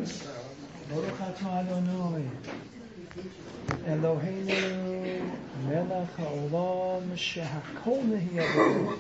Baruch atah Adonai Eloheinu melech haolam shehakol nehiyah b'doro.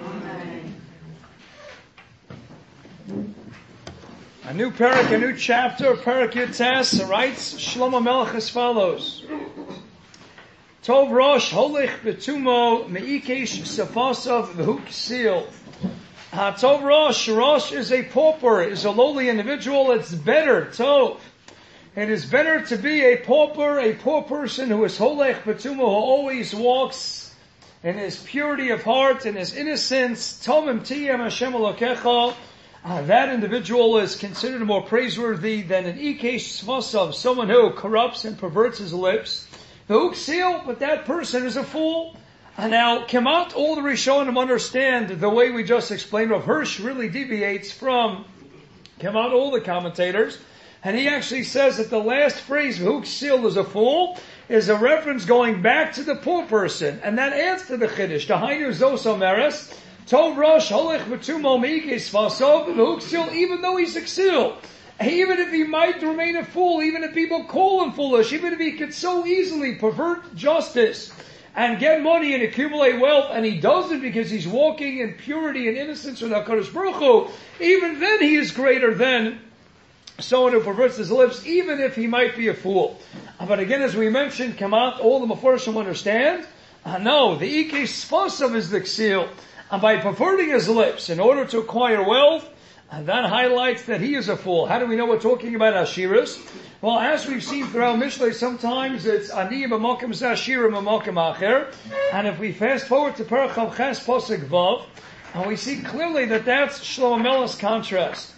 A new parak, a new chapter, Parak Yitzes, writes Shlomo Melech as follows. Tov Rosh Holich Betumo Meikesh Sefasav V'hu Ksil. Tov Rosh is a pauper, is a lowly individual. It's better, Tov. It is better to be a pauper, a poor person who is Holich Betumo, who always walks in his purity of heart, in his innocence. Tomim Tiyem Hashem Elokecha. That individual is considered more praiseworthy than an Ikesh Svasav, someone who corrupts and perverts his lips. The Uksil, but that person is a fool. And now, Kemat, all the Rishonim understand the way we just explained. Rav Hirsch really deviates from Kemat, all the commentators. And he actually says that the last phrase, Uksil is a fool, is a reference going back to the poor person. And that adds to the Chiddush. The Hainu Zosomeres. Tov Rosh Holich Betumo Meikes Vasov V'Uksil, even though he's a ksil, even if he might remain a fool, even if people call him foolish, even if he could so easily pervert justice and get money and accumulate wealth, and he does it because he's walking in purity and innocence with HaKadosh Baruch Hu, even then he is greater than someone who perverts his lips, even if he might be a fool. But again, as we mentioned, Kamat, all the Mefarshim understand, no, the Ikesh Sfasav is the ksil. And by perverting his lips in order to acquire wealth, that highlights that he is a fool. How do we know we're talking about Ashiras? Well, as we've seen throughout Mishlei, sometimes it's Ani b'mokim z'Ashira b'mokim acher. And if we fast forward to Perach Chav Ches Posek Vav, and we see clearly that that's Shlomo Melech's contrast.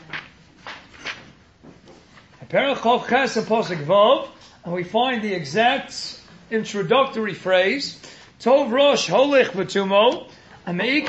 Perach Chav Ches and Posek Vav, and we find the exact introductory phrase, Tov Rosh Holich Betumo, so here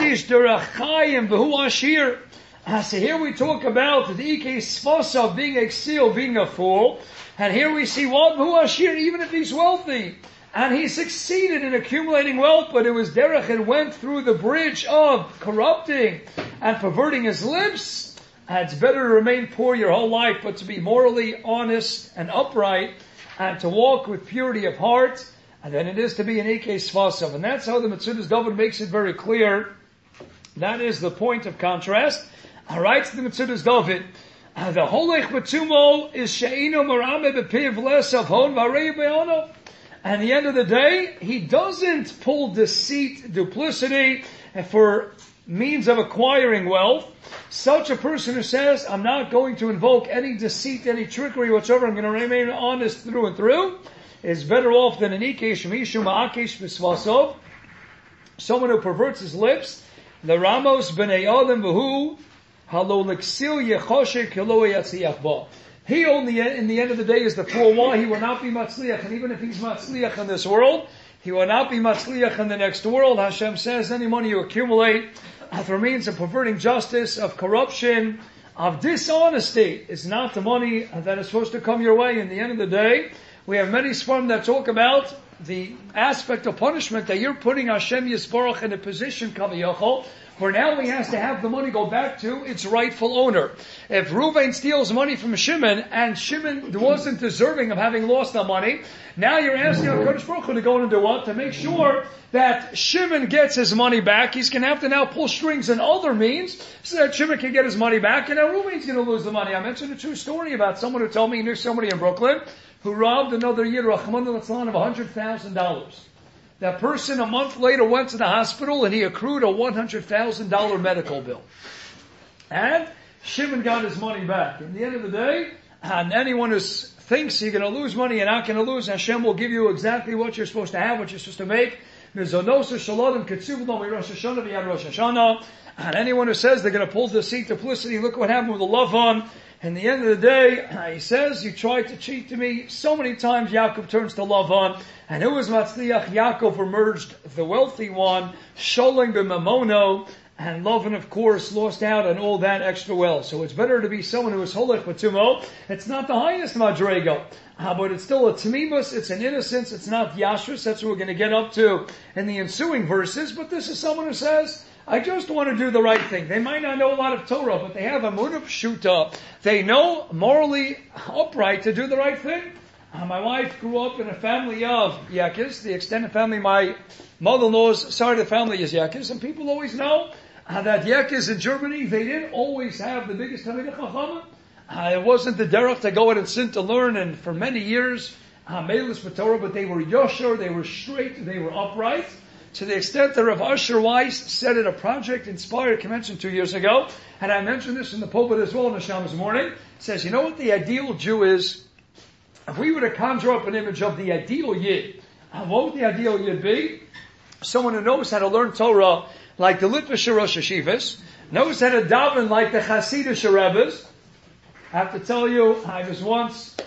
we talk about the Ike Sfasa being a ksil, being a fool. And here we see what? V'hu ashir, even if he's wealthy. And he succeeded in accumulating wealth, but it was derech, it went through the bridge of corrupting and perverting his lips. And it's better to remain poor your whole life, but to be morally honest and upright, and to walk with purity of heart, and then it is to be an Ike Svasav. And that's how the Metzudas David makes it very clear. That is the point of contrast. Writes the Metzudas David, the Holich Betumo is She'ino Marame B'Piv Lesav Hon V'Arei Be'ano. And at the end of the day, he doesn't pull deceit, duplicity, for means of acquiring wealth. Such a person who says, I'm not going to invoke any deceit, any trickery whatsoever, I'm going to remain honest through and through, is better off than an Ikesh Mishu Ma'akesh B'Svasov, someone who perverts his lips. The Ramos B'nei Adam V'hu Halo L'Ksil Yechoshek Halo Yatzliach Ba. He only, in the end of the day, is the fool. Why? He will not be Matzliach. And even if he's Matzliach in this world, he will not be Matzliach in the next world. Hashem says, any money you accumulate through means of perverting justice, of corruption, of dishonesty, is not the money that is supposed to come your way. In the end of the day, we have many swarm that talk about the aspect of punishment that you're putting Hashem Yisborach in a position, Kaviyachol, where now he has to have the money go back to its rightful owner. If Reuven steals money from Shimon, and Shimon wasn't deserving of having lost that money, now you're asking HaKadosh Baruch Hu to go and do what? To make sure that Shimon gets his money back. He's going to have to now pull strings and other means so that Shimon can get his money back, and now Reuven's going to lose the money. I mentioned a true story about someone who told me he knew somebody in Brooklyn who robbed another Yid, Rahman al-Atzlan, of $100,000. That person a month later went to the hospital and he accrued a $100,000 medical bill. And Shimon got his money back. In the end of the day, and anyone who thinks you're going to lose money, you're not going to lose, Hashem will give you exactly what you're supposed to have, what you're supposed to make. And anyone who says they're going to pull deceit, duplicity, look what happened with the Lavan. In the end of the day, he says, you tried to cheat to me. So many times Yaakov turns to Lavan. And who was Matzliach? Yaakov emerged the wealthy one, Sholem b'mamono. And Lavan, of course, lost out on all that extra wealth. So it's better to be someone who is Holich Betumo. It's not the highest Madrego, but it's still a Tamimus, it's an innocence, it's not Yashrus. That's what we're going to get up to in the ensuing verses. But this is someone who says, I just want to do the right thing. They might not know a lot of Torah, but they have a emunah pshuta. They know morally upright to do the right thing. My wife grew up in a family of Yekis. The extended family, my mother-in-law's side of the family is Yekis. And people always know that Yekis in Germany, they didn't always have the biggest Talmidei Chachamim. It wasn't the derech to go out and sin to learn, and for many years, Meilus B'Torah, but they were yosher, they were straight, they were upright. To the extent that Rav Asher Weiss said in a project inspired convention 2 years ago, and I mentioned this in the pulpit as well in the Shabbos morning, says, you know what the ideal Jew is? If we were to conjure up an image of the ideal Yid, what would the ideal Yid be? Someone who knows how to learn Torah like the Litvish Rosh Hashivas, knows how to daven like the Hasidic Rebbes. I have to tell you, I was once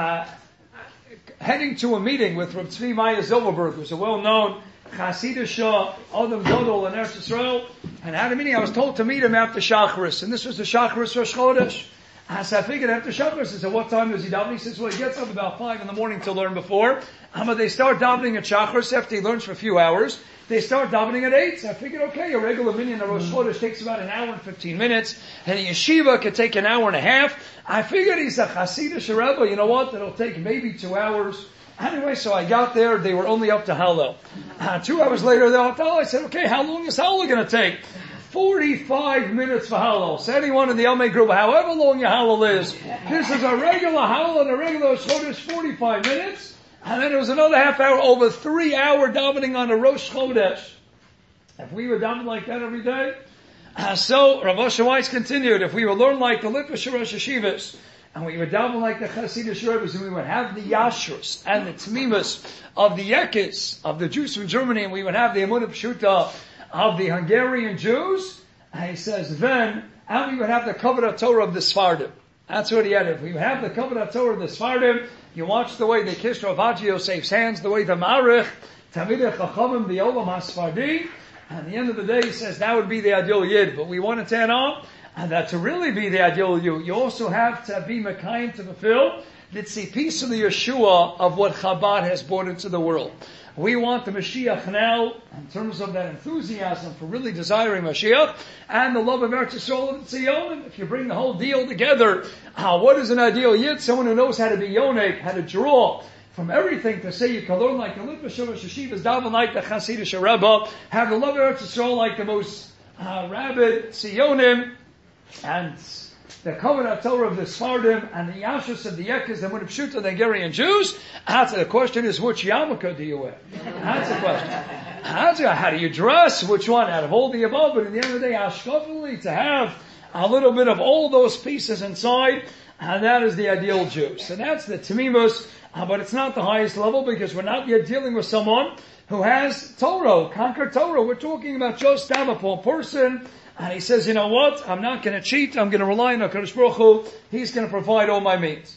heading to a meeting with Rav Tzvi Maya Zilberberg, who's a well-known Hasidic Adam Gadol in Eretz Yisrael, and I had a meeting. I was told to meet him after Shacharis, and this was the Shacharis Rosh Chodesh. So I figured after Shacharis, I said, what time does he daven? He says, well, he gets up about 5 in the morning to learn before. But they start davening at Shacharis after he learns for a few hours. They start davening at 8. So I figured, okay, a regular minyan of Rosh Chodesh takes about an hour and 15 minutes, and a yeshiva could take an hour and a half. I figured he's a Hasidic Rebbe, you know what, that'll take maybe 2 hours. Anyway, so I got there, they were only up to Hallel. 2 hours later, they're up to Hallel. I said, okay, how long is Hallel going to take? 45 minutes for Hallel. So anyone in the Elmei group, however long your Hallel is, this is a regular Hallel and a regular Chodesh, 45 minutes. And then there was another half hour, over 3 hour davening on a Rosh Chodesh. If we were davening like that every day, so Rav Asher Weiss continued, if we would learn like the Litvish Rosh Hashivas, and we would daven like the Hasidic Rebbes, and we would have the Yashrus and the Tmimus of the Yekis, of the Jews from Germany, and we would have the emunah pshuta of the Hungarian Jews, and he says, then, and we would have the Kavod Torah of the Sfardim. That's what he had. If we would have the Kavod Torah of the Sfardim, you watch the way the kiss Rav Haji Yosef's hands, the way the Marich, Talmidei Chachamim, the Olam HaSfardi, and at the end of the day, he says that would be the ideal Yid. But we want to add on, and that to really be the ideal Yid, you also have to be Mekayim to fulfill the tzipis of the Yeshua of what Chabad has brought into the world. We want the Mashiach now, in terms of that enthusiasm for really desiring Mashiach, and the love of Eretz Yisrael and Tzion. If you bring the whole deal together, what is an ideal Yid? Someone who knows how to be Yonek, how to draw from everything to say you can learn like the Litvish Rosh Hashivas, daven like the Hasidic Rebbe, have the love of Eretz Yisrael like the most rabid Tzionim, and the Kavod Torah of the Sfardim, and the Yashus of the Yekis, the emunah pshuta, the Hungarian Jews. The question is, which yarmulke do you wear? That's the question. How do you dress? Which one? Out of all the above, but in the end of the day, hashkafali, to have a little bit of all those pieces inside, and that is the ideal Jew. So that's the Tamimus, but it's not the highest level, because we're not yet dealing with someone who has Torah, conquered Torah. We're talking about just have a poor person, and he says, you know what? I'm not going to cheat. I'm going to rely on HaKadosh Baruch Hu. He's going to provide all my needs.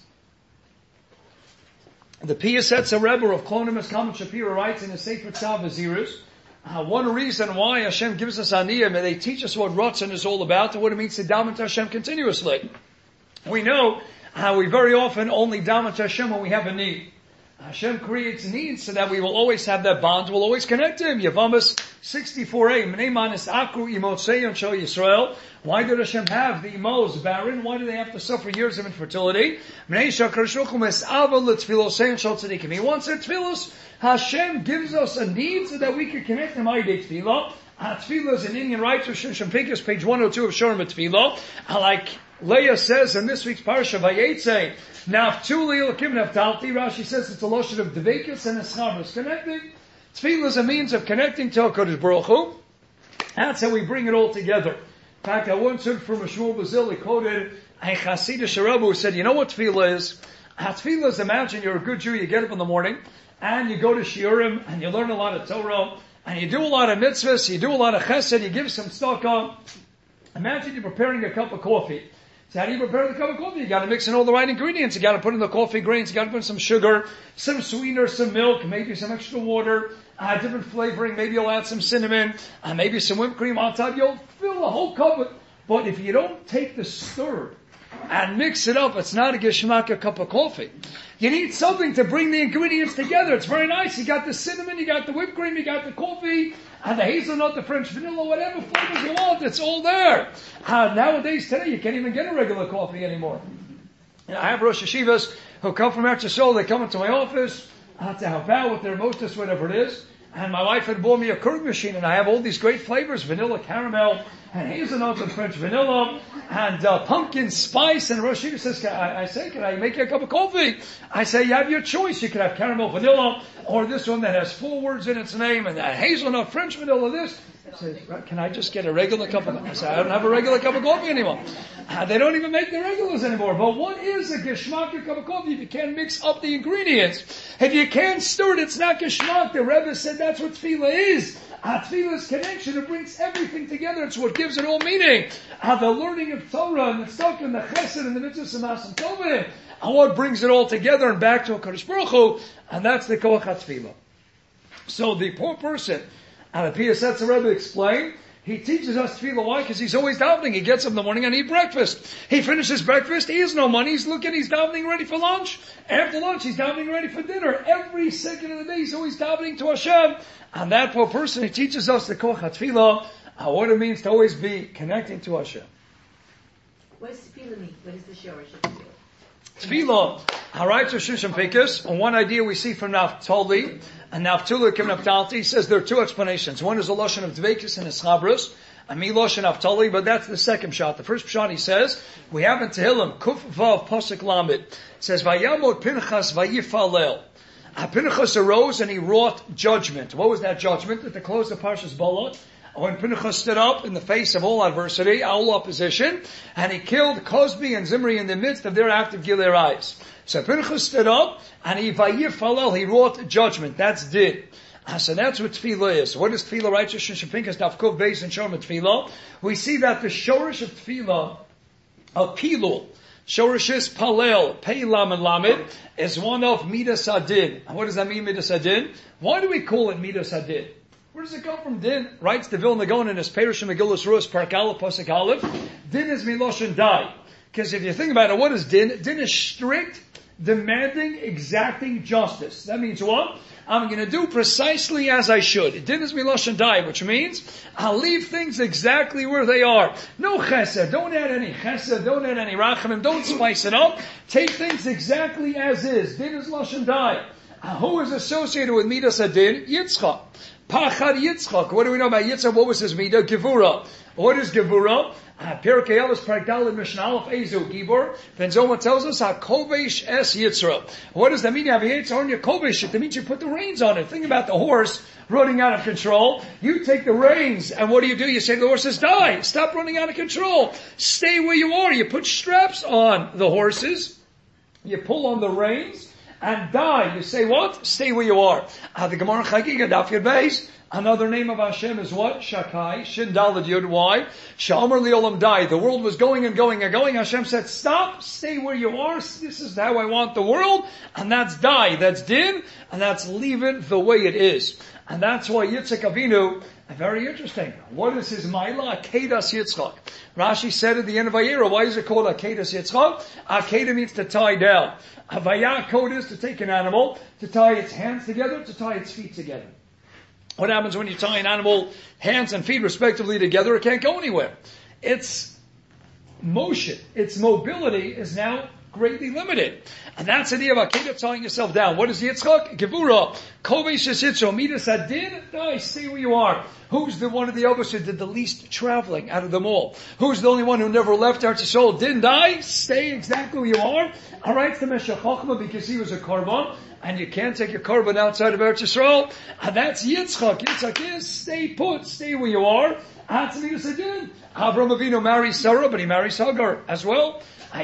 The Piyasetza Rebbe of Klonimus Kalman Shapira writes in his Sefer Tzav Azirus, one reason why Hashem gives us Aniyah, and they teach us what Ratzon is all about, and what it means to daven to Hashem continuously. We know how we very often only daven to Hashem when we have a need. Hashem creates needs so that we will always have that bond, we'll always connect to Him. Yavamas 64a, Mnei Manis Akru Imot Seyon Shel Yisrael. Why did Hashem have the Imos barren? Why do they have to suffer years of infertility? Mnei Shakar Shukum Es'ava L'Tfilos Seyon Shel Tzadikim. He wants our tfilos. Hashem gives us a need so that we can connect Him. Aydei Tfilah. Tfilah is an Indian writer, Shimshon Pinkus, page 102 of Shurim Tfilah. Like Leah says in this week's Parsha Vayetze, Naftuli Elokim Naftalti, Rashi says it's a lotion of Devekus and Eschabros. Connecting. Tfilah is a means of connecting to HaKadosh Baruch Hu. That's how we bring it all together. In fact, I once heard from a Shmuel Bazil, he quoted a Hasidic Rebbe who said, you know what tefillah is? Tefillah is, imagine you're a good Jew, you get up in the morning, and you go to Shiurim, and you learn a lot of Torah, and you do a lot of mitzvahs, you do a lot of chesed, you give some tzedakah. Imagine you're preparing a cup of coffee. So how do you prepare the cup of coffee? You gotta mix in all the right ingredients. You gotta put in the coffee grains, you gotta put in some sugar, some sweetener, some milk, maybe some extra water, different flavoring, maybe you'll add some cinnamon, maybe some whipped cream on top. You'll fill the whole cup with, but if you don't take the stir and mix it up. It's not a geschmack, a cup of coffee. You need something to bring the ingredients together. It's very nice. You got the cinnamon, you got the whipped cream, you got the coffee, and the hazelnut, the French vanilla, whatever flavors you want. It's all there. Nowadays, today, you can't even get a regular coffee anymore. And I have Rosh Hashivas who come from Eretz Yisrael. They come into my office to help out with their mostas, whatever it is. And my wife had bought me a Keurig machine, and I have all these great flavors: vanilla, caramel, and hazelnuts, and French vanilla, and pumpkin spice. And Rosh Hashiva says, can I make you a cup of coffee? I say, you have your choice. You can have caramel vanilla, or this one that has 4 words in its name, and that hazelnut, French vanilla, this. I said, can I just get a regular cup of coffee? I said, I don't have a regular cup of coffee anymore. They don't even make the regulars anymore. But what is a geschmack cup of coffee if you can't mix up the ingredients? If you can't stir it, it's not geschmack. The Rebbe said that's what tefillah is. Tefillah's connection, it brings everything together. It's what gives it all meaning. The learning of Torah and the tzedakah and the chesed and the mitzvahs and masim tovim. And what brings it all together and back to HaKadosh Baruch Hu, and that's the koach HaTefillah. So the poor person, and the Piyasetz Rebbe explained, he teaches us tefillah. Why? Because he's always davening. He gets up in the morning and eat breakfast. He finishes breakfast. He has no money. He's davening ready for lunch. After lunch, he's davening ready for dinner. Every second of the day, he's always davening to Hashem. And that poor person, he teaches us the koach HaTefillah, what it means to always be connecting to Hashem. What does tefillah mean? What is the shorish of tefillah? Tefillah, Harai Shushan Pikus. On one idea we see from Naftali, and Naftali Kim Naftali says there are 2 explanations. One is a Lashon of Dvekis and Eschabros, and Mi Lashon Naftali, but that's the second shot. The first shot he says, we have in Tehillim, Kuf Vav Pasuk Lamed. It says, Vayamot Pinchas Vayifalel. Pinchas arose and he wrought judgment. What was that judgment? At the close of Parshas Balak, when Pinchas stood up in the face of all adversity, all opposition, and he killed Cosbi and Zimri in the midst of their active Gilead eyes. So Pinchas stood up, and he wrought judgment. That's din. So that's what tefillah is. What is tefillah? Right? Shushan Pinchas, Nafkov, Beis, and Shorma tefillah. We see that the shorish of tefillah, of pilul, shorish is palel, peilam and lamed, is one of midas adin. And what does that mean, midas adin? Why do we call it midas adin? Where does it come from? Din writes the Vilna Gaon in his Perush Megillus Rus Parak Aleph Pasuk Aleph. Din is miloshin dai. Because if you think about it, what is din? Din is strict, demanding, exacting justice. That means what? I'm going to do precisely as I should. Din is miloshin dai, which means I'll leave things exactly where they are. No chesed. Don't add any chesed. Don't add any rachamim. Don't spice it up. Take things exactly as is. Din is loshin dai. Who is associated with midas adin? Yitzchak. Pachad Yitzchak. What do we know about Yitzchak? What was his midah? Gevura. What is Gevura? Pirkei Avos Perek Daled Mishnah Aleph Ezu Gibor. Then Zoma tells us HaKovesh Es Yitzra. What does that mean? You have a Yitzra on your Kovesh. That means you put the reins on it. Think about the horse running out of control. You take the reins, and what do? You say to the horses, die. Stop running out of control. Stay where you are. You put straps on the horses. You pull on the reins. And die. You say what? Stay where you are. The Gemara Chagiga Daf Yud Beis. Another name of Hashem is what? Shakai. Shin Daled Yud. Why? Sha'amar Liolam die. The world was going and going and going. Hashem said, stop. Stay where you are. This is how I want the world. And that's die. That's din. And that's leave it the way it is. And that's why Yitzchak Avinu, very interesting. What is his Maila? Akedas Yitzchak. Rashi said at the end of Vayera, why is it called Akedas Yitzchak? Akeda means to tie down. Avaya code is to take an animal, to tie its hands together, to tie its feet together. What happens when you tie an animal, hands and feet respectively together? It can't go anywhere. Its motion, its mobility is now greatly limited. And that's the idea of Akedah, tying yourself down. What is Yitzchak? Gevura. Kovesh Yitzro. Midas Adin. Die. Stay where you are. Who's the one of the others who did the least traveling out of them all? Who's the only one who never left Eretz Yisrael? Didn't die. Stay exactly where you are. Alright, the Meshach Chochmah, because he was a korban. And you can't take your korban outside of Eretz Yisrael. And that's Yitzchak. Yitzchak is stay put. Stay where you are. That's Midas Adin. Avram Avinu marries Sarah, but he marries Hagar as well.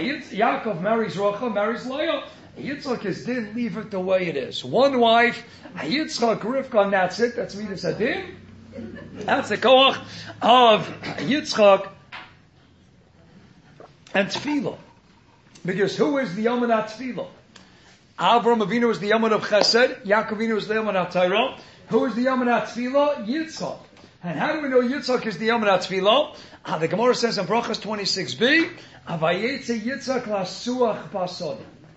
Yaakov marries Rachel, marries Leah. Yitzchak is din, leave it the way it is. One wife, Yitzchak, Rivka, and that's it. That's Midas Adin. That's the koach of Yitzchak and Tefillah. Because who is the Yaman at Tefillah? Avram Avinu is the Yaman of Chesed. Yaakov Avinu is the Yaman at Torah. Who is the Yaman at Tefillah? Yitzchak. And how do we know Yitzchak is the Yom Tefillah? The Gemara says in Brachas 26b, Avayetze Yitzchak lasuach basod.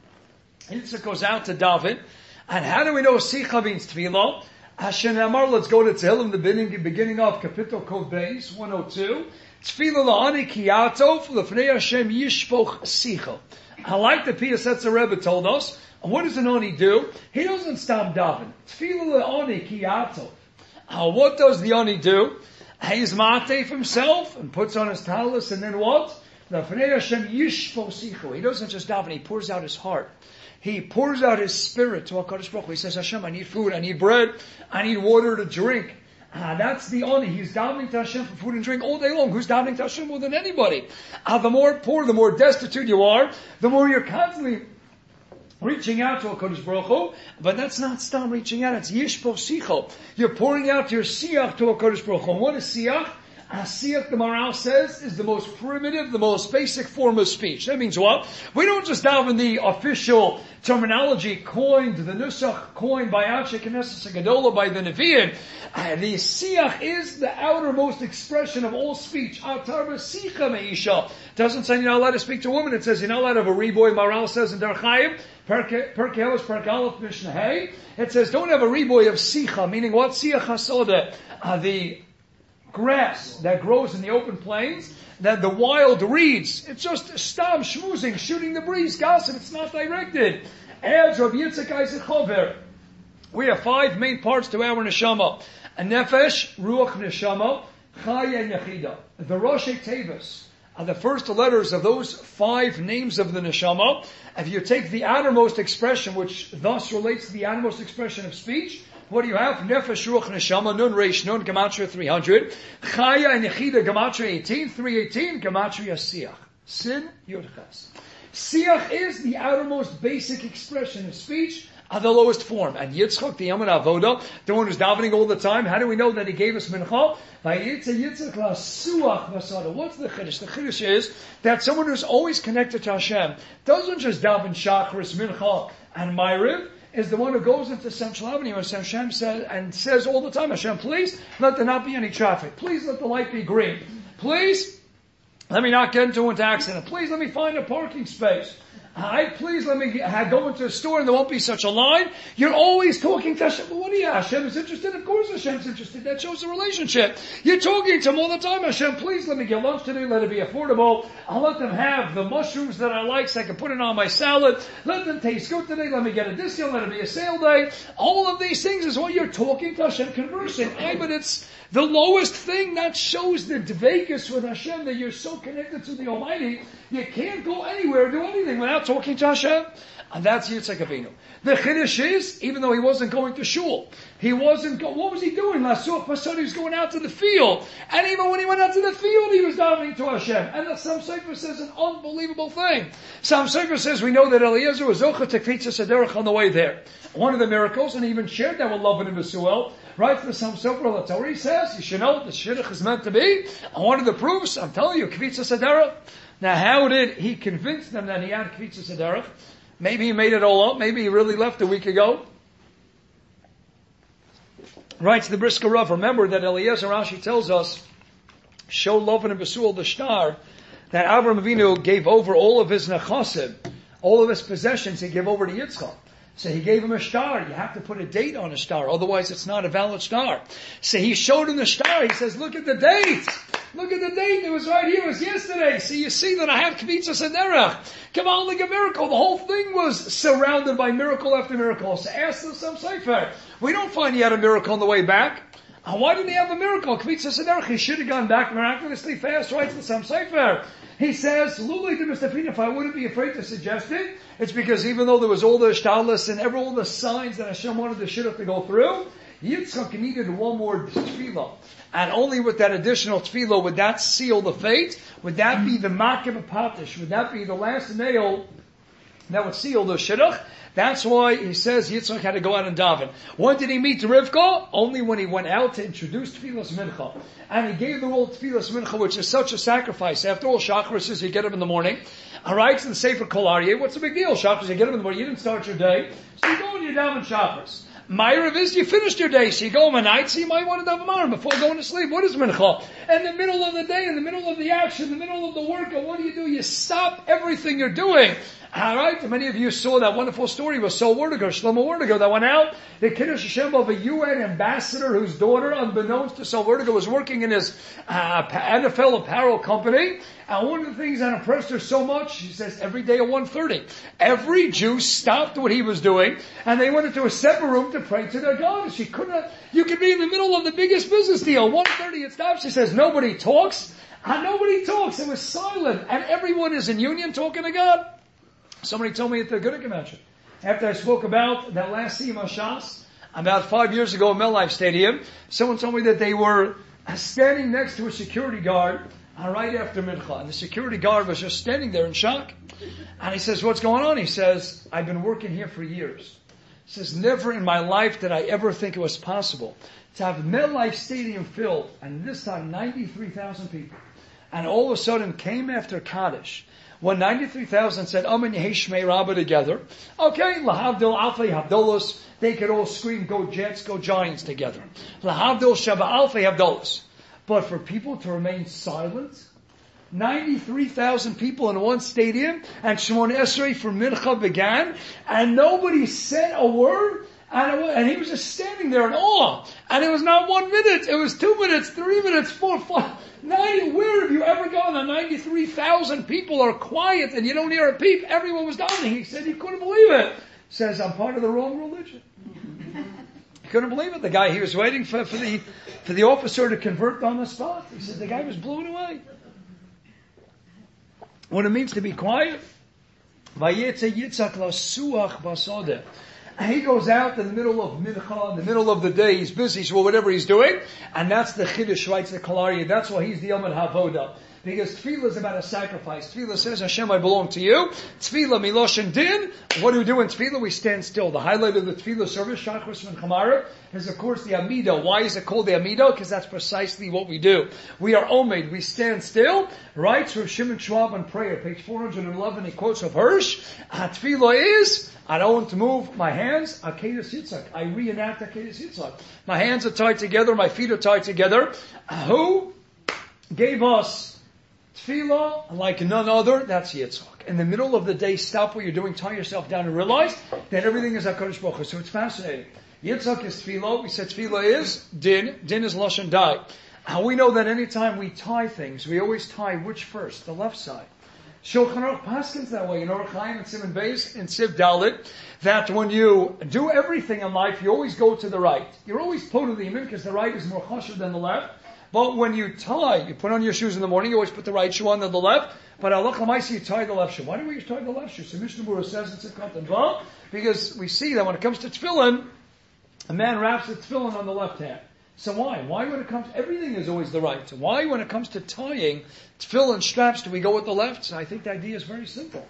Yitzchak goes out to David. And how do we know Sicha means Tefillah? Hashem Amar, let's go to Tehillim, the beginning of Kapitel Kov Beis, 102. Tefillah la'ani kiyatov, l'fnei Hashem yishpoch Sicha. I like the Piyasetzer Rebbe told us. And what does an Oni do? He doesn't stop daven. Tefillah la'ani kiyatov. What does the Oni do? He's matef himself and puts on his talus, and then what? L'fnei Hashem yishpoch Sicha. He doesn't just daven, he pours out his heart. He pours out his spirit to HaKadosh Baruch Hu. He says, Hashem, I need food, I need bread, I need water to drink. That's the Oni. He's davening to Hashem for food and drink all day long. Who's davening to Hashem more than anybody? The more poor, the more destitute you are, the more you're constantly reaching out to HaKadosh Baruch Hu. But that's not stop reaching out, it's Yishpo Sicho. You're pouring out your Siach to HaKadosh Baruch Hu. And what is Siach? Siach, the Maral says, is the most primitive, the most basic form of speech. That means what? We don't just daven the official terminology coined, the Nusach coined by Anshe Knesset Gadola, by the Nevi'im. The Siach is the outermost expression of all speech. Atar Sicha Meisha. Doesn't say you're not allowed to speak to a woman. It says you're not allowed to have a reboy. Maral says in Dar Chaim, Perkei Avos, Perkei Aleph, Mishnah Hey. It says don't have a reboy of Sicha, meaning what? Siach Hasoda. The grass that grows in the open plains, that the wild reeds, it's just stam, schmoozing, shooting the breeze, gossip, it's not directed. Adds Rabbi Yitzchak Isaac Chover. We have 5 main parts to our neshama. A nefesh, ruach neshama, chaya and yachida. The Roshei Tevis are the first letters of those 5 names of the neshama. If you take the outermost expression, which thus relates to the outermost expression of speech, what do you have? Nefesh, Ruach, Neshama, Nun, Reish, Nun, Gematria 300. Chaya and Yechida, Gematria 18, 318, Gematria Siach. Sin, Yudchas. Siach is the outermost basic expression of speech, the lowest form. And Yitzchak, the Yaman Avoda, the one who's davening all the time, how do we know that he gave us Mincha? Yitzchak la Suach Vasada. What's the Chiddush? The Chiddush is that someone who's always connected to Hashem doesn't just daven Shachris, Mincha, and Ma'ariv, is the one who goes into Central Avenue and Hashem says all the time, Hashem, please let there not be any traffic. Please let the light be green. Please let me not get into an accident. Please let me find a parking space. Please let me go into a store and there won't be such a line. You're always talking to Hashem. Well, what are you? Hashem is interested? Of course Hashem's interested. That shows a relationship. You're talking to Him all the time. Hashem, please let me get lunch today. Let it be affordable. I'll let them have the mushrooms that I like so I can put it on my salad. Let them taste good today. Let me get a discount. Let it be a sale day. All of these things is what you're talking to Hashem, conversing. But it's the lowest thing that shows the dveikus with Hashem, that you're so connected to the Almighty, you can't go anywhere, do anything without talking to Hashem. And that's Yitzchak Avinu. The Chiddush is, even though he wasn't going to shul, what was he doing? Lasuach Pasad, he was going out to the field. And even when he went out to the field, he was davening to Hashem. And the Sam Sefer says an unbelievable thing. Sam Sefer says we know that Eliezer was Zocha Tekvitzas Aderech on the way there. One of the miracles, and he even shared that with Lavan and Besuel, right from the Sam Sefer al-Torah, he says, you should know the Shidduch is meant to be. And one of the proofs, I'm telling you, Kvitzas Aderech. Now, how did he convince them that he had Kvitzas Aderech? Maybe he made it all up. Maybe he really left a week ago. Writes the Brisker Rav. Remember that Eliezer Rashi tells us, show Lavan and Besuel the star, that Avraham Avinu gave over all of his nechasim, all of his possessions, he gave over to Yitzchak. So he gave him a star. You have to put a date on a star, otherwise it's not a valid star. So he showed him the star. He says, look at the date. Look at the date. It was right here. It was yesterday. So you see that I have Kvitzas Aderech. Come on, like a miracle. The whole thing was surrounded by miracle after miracle. So ask them some Sefer. We don't find he had a miracle on the way back. Why didn't he have a miracle? Kvitzas Aderech. He should have gone back miraculously fast, right to some Sefer. He says, Lulay to Mr. If I wouldn't be afraid to suggest it, it's because even though there was all the shtalas and all the signs that Hashem wanted the shidduch to go through, Yitzchak needed one more tefillah. And only with that additional tefillah would that seal the fate. Would that be the makim apatish? Would that be the last nail that would seal the shidduch? That's why he says Yitzchak had to go out and daven. When did he meet Rivka? Only when he went out to introduce Tfilas Mincha. And he gave the role Tfilas Mincha, which is such a sacrifice. After all, Shachris is you get up in the morning. Alright, in the Sefer Kol Aryeh, what's the big deal? Shachris, you get up in the morning, you didn't start your day. So you go and you daven Shachris. Ma'ariv is you finished your day, so you go home at night, so you might want to daven Ma'ariv before going to sleep. What is Mincha? In the middle of the day, in the middle of the action, in the middle of the work, and what do? You stop everything you're doing. Alright, many of you saw that wonderful story with Sol Werdiger, Shlomo Werdiger, that went out, the Kiddush Hashem of a UN ambassador whose daughter, unbeknownst to Sol Werdiger, was working in his NFL apparel company. And one of the things that impressed her so much, she says, every day at 1:30, every Jew stopped what he was doing, and they went into a separate room to pray to their God. She couldn't, you could be in the middle of the biggest business deal. 1:30 it stopped. She says, nobody talks. And nobody talks. It was silent. And everyone is in union talking to God. Somebody told me at the Gouda convention, after I spoke about that last Siyum Shas, about 5 years ago at MetLife Stadium, someone told me that they were standing next to a security guard right after Mincha, and the security guard was just standing there in shock. And he says, what's going on? He says, I've been working here for years. He says, never in my life did I ever think it was possible to have MetLife Stadium filled, and this time 93,000 people. And all of a sudden came after Kaddish, when 93,000 said, Amen Yehi Shmei Rabbah together, okay, Lahavdil Alfei Havdolos, they could all scream, go Jets, go Giants together. Lahavdil Shava Alfei Havdolos. But for people to remain silent, 93,000 people in one stadium, and Shemon Esrei for Mincha began, and nobody said a word, and he was just standing there in awe. And it was not 1 minute, it was 2 minutes, 3 minutes, 4, 5, 90, where have you ever gone? The 93,000 people are quiet and you don't hear a peep. Everyone was davening. He said he couldn't believe it. Says, I'm part of the wrong religion. He couldn't believe it. The guy, he was waiting for the officer to convert on the spot. He said the guy was blown away. What it means to be quiet. And he goes out in the middle of Mincha, in the middle of the day, he's busy, so whatever he's doing, and that's the Chiddush, writes the Kalari, that's why he's the Yom Havodah. Because Tefillah is about a sacrifice. Tefillah says, Hashem, I belong to you. Tefillah, Milosh and Din. What do we do in Tefillah? We stand still. The highlight of the Tefillah service, Shachris and Chamara, is of course the Amidah. Why is it called the Amidah? Because that's precisely what we do. We are Omed. We stand still. Writes Rav Shimon Schwab on prayer, page 411, he quotes of Hirsch. Tefillah is, I don't want to move my hands. Akedas Yitzhak. I reenact Akedas Yitzhak. My hands are tied together. My feet are tied together. Who gave us Tefillah like none other? That's Yitzhak. In the middle of the day, stop what you're doing, tie yourself down and realize that everything is HaKadosh Baruch Hu. So it's fascinating. Yitzhak is Tefillah. We said Tefillah is Din. Din is Lashon Dai. And we know that anytime we tie things, we always tie which first? The left side. Shulchan Aruch paskins that way in Orach Chaim and Simon Beis and Siv Dalit, that when you do everything in life, you always go to the right. You're always put to the yamin because the right is more chashuv than the left. But when you tie, you put on your shoes in the morning, you always put the right shoe on than the left. But Allah Lamaisi, you tie the left shoe. Why do we tie the left shoe? So Mishnah Berurah says in Sivkat and Vav, because we see that when it comes to tefillin, a man wraps the tefillin on the left hand. So why? Why when it comes, everything is always the right. So why when it comes to tying tefillin straps do we go with the left? So I think the idea is very simple.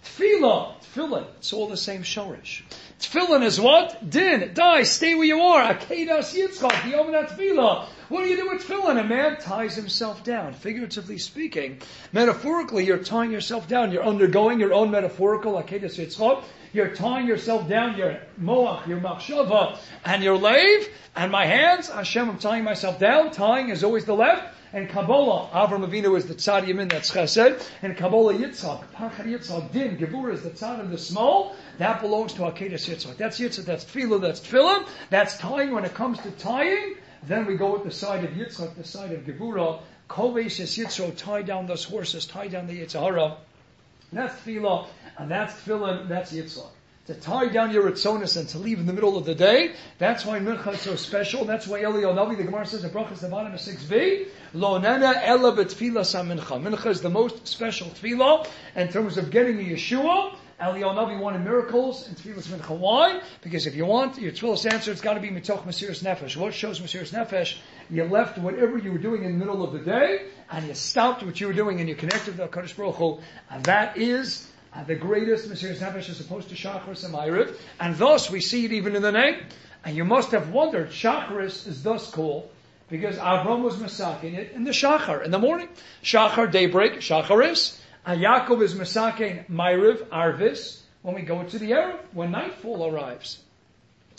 Tefillin, it's all the same shorish. Tefillin is what? Din, die, stay where you are. Akedas Yitzchak, the Yom Tefillah. What do you do with tefillin? A man ties himself down. Figuratively speaking, metaphorically, you're tying yourself down. You're undergoing your own metaphorical Akedas Yitzchak. You're tying yourself down, your moach, your machshava, and your lave. And my hands, Hashem, I'm tying myself down. Tying is always the left. And Kabbalah, Avram Avinu is the tzad yamin, that's chesed. And Kabbalah Yitzchak, Pachad Yitzchak, Din, Gevur is the tzad of the small. That belongs to Akedas Yitzchak. That's Yitzchak, that's Tefillah, that's Tefillah. That's tying. When it comes to tying, then we go with the side of Yitzchak, the side of Gevurah. Kovesh is Yitzchak, tie down those horses, tie down the Yitzhara. That's Tefillah, and that's Tefillah, that's Yitzchak. To tie down your Ritzonis and to leave in the middle of the day. That's why Mincha is so special. That's why Eliyahu Navi, the Gemara says in Brachas Devarim 6b, Lo nena ela b'tefillah sa mincha. Mincha is the most special tefillah in terms of getting the Yeshua. Eliyahu Navi wanted miracles in tefillah's mincha. Why? Because if you want your tefillah's answer, it's got to be mitoch Mesiras Nefesh. What shows Mesiras Nefesh? You left whatever you were doing in the middle of the day, and you stopped what you were doing, and you connected to the HaKadosh Baruch Hu. And that is the greatest Mesiras Nefesh as opposed to Shacharis and Ma'ariv. And thus we see it even in the name. And you must have wondered, Shacharis is thus called because Avram was masaking it in the Shachar, in the morning. Shachar, daybreak, Shacharis. And Yaakov is masaking Ma'ariv, Arvis, when we go to the Erev, when nightfall arrives.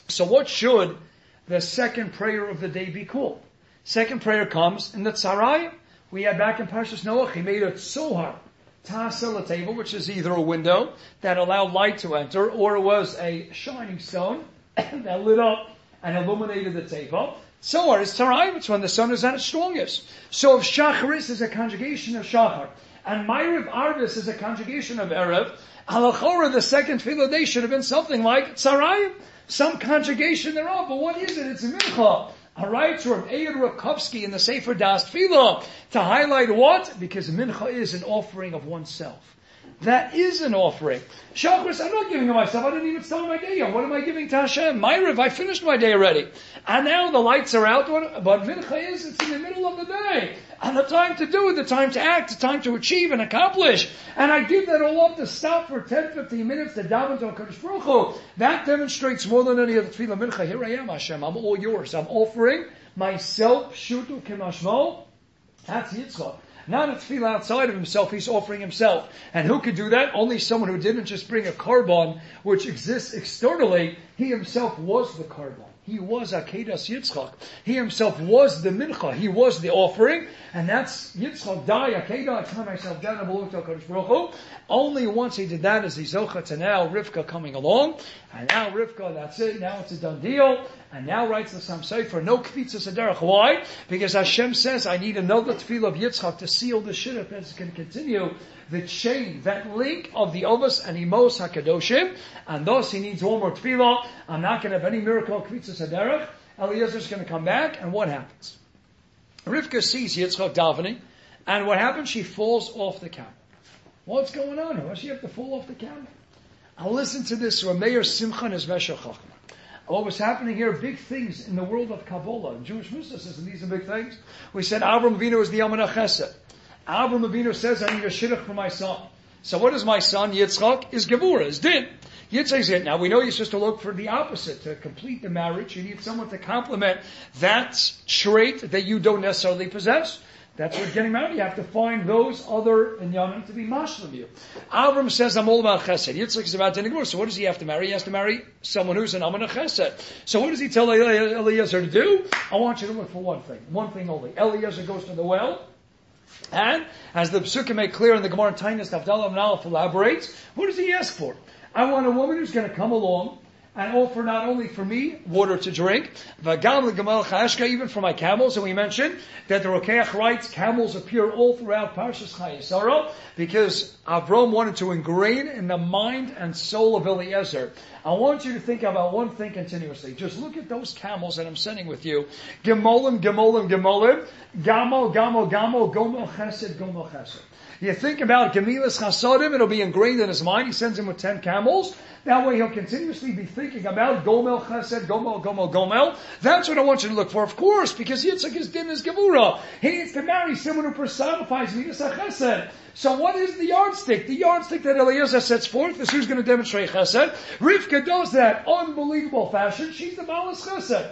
So what should the second prayer of the day be called? Second prayer comes in the Tzarayim. We had back in Parshas Noach, he made a tzohar, tasel, a table, which is either a window that allowed light to enter, or it was a shining stone that lit up and illuminated the table. Tzohar is Tzarayim, it's when the sun is at its strongest. So if Shacharis is a conjugation of Shachar, and Ma'ariv Arvis is a conjugation of Erev, Halachora, the second tefillah day should have been something like Tzarayim, some conjugation thereof. But what is it? It's a mincha. Alright, so Rav Eir Rakovsky in the Sefer Das Tefillah, to highlight what? Because mincha is an offering of oneself. That is an offering. Shacharis, I'm not giving to myself. I didn't even start my day yet. What am I giving to Hashem? Ma'ariv, I finished my day already. And now the lights are out. But mincha is, it's in the middle of the day. And the time to do it, the time to act, the time to achieve and accomplish. And I give that all up to stop for 10, 15 minutes to daven to HaKadosh Baruch Hu. That demonstrates more than any other tefillah mincha. Here I am, Hashem. I'm all yours. I'm offering myself, shutu k'mashmo. That's Yitzchak. Not a tefillah outside of himself, he's offering himself. And who could do that? Only someone who didn't just bring a korban, which exists externally. He himself was the korban. He was Akedas Yitzchak. He himself was the mincha. He was the offering. And that's Yitzchak, die, Akedah, I turn myself down and belong to HaKadosh Baruch Hu. Only once he did that is he zocha to now Rivka coming along. And now Rivka, that's it. Now it's a done deal. And now writes the Sam Sefer, no kvitzas aderech. Why? Because Hashem says, I need another tefillah of Yitzchak to seal the shidduch that's going to continue the chain, that link of the Ovos and Emos HaKadoshim. And thus he needs one more tefillah. I'm not going to have any miracle kvitzas aderech. Eliezer's going to come back, and what happens? Rivka sees Yitzchak davening, and what happens? She falls off the camel. What's going on? Why does she have to fall off the camel? Now listen to this, Rameir Simcha and his Meshech Chachma. What was happening here, big things in the world of Kabbalah, and Jewish mysticism, these are big things. We said Avram Avinu is the Yaman HaChesed. Avram Avinu says, I need a shidduch for my son. So what is my son, Yitzchak? Is Gevurah, is Din. Yitzchak is it. Now we know you're supposed to look for the opposite. To complete the marriage, you need someone to complement that trait that you don't necessarily possess. That's what getting married. You have to find those other inyanim to be mashlim you. Avram says, I'm all about chesed. Yitzchak is about Din. So what does he have to marry? He has to marry someone who's an Aman chesed. So what does he tell Eliezer to do? I want you to look for one thing only. Eliezer goes to the well, and as the Psukim make clear in the Gemara Tainis, Avdallah Nalaf elaborates, what does he ask for? I want a woman who's going to come along and offer not only for me water to drink, v'gam l'gamal chashka, even for my camels. And we mentioned that the Rokeach writes camels appear all throughout Parshas Chayesara because Avram wanted to ingrain in the mind and soul of Eliezer. I want you to think about one thing continuously. Just look at those camels that I'm sending with you. Gemolim, gemolim, gemolim. Gamo, gamo, gamo. Gomel chesed, gomel chesed. You think about Gemilas Chasadim, it'll be ingrained in his mind. He sends him with 10 camels. That way he'll continuously be thinking about Gomel Chesed, Gomel, Gomel, Gomel. That's what I want you to look for, of course, because Yitzchak is Din is Gevurah. He needs to marry someone who personifies Midas HaChesed. So what is the yardstick? The yardstick that Eliezer sets forth is who's going to demonstrate Chesed. Rivka does that unbelievable fashion. She's the Balas Chesed.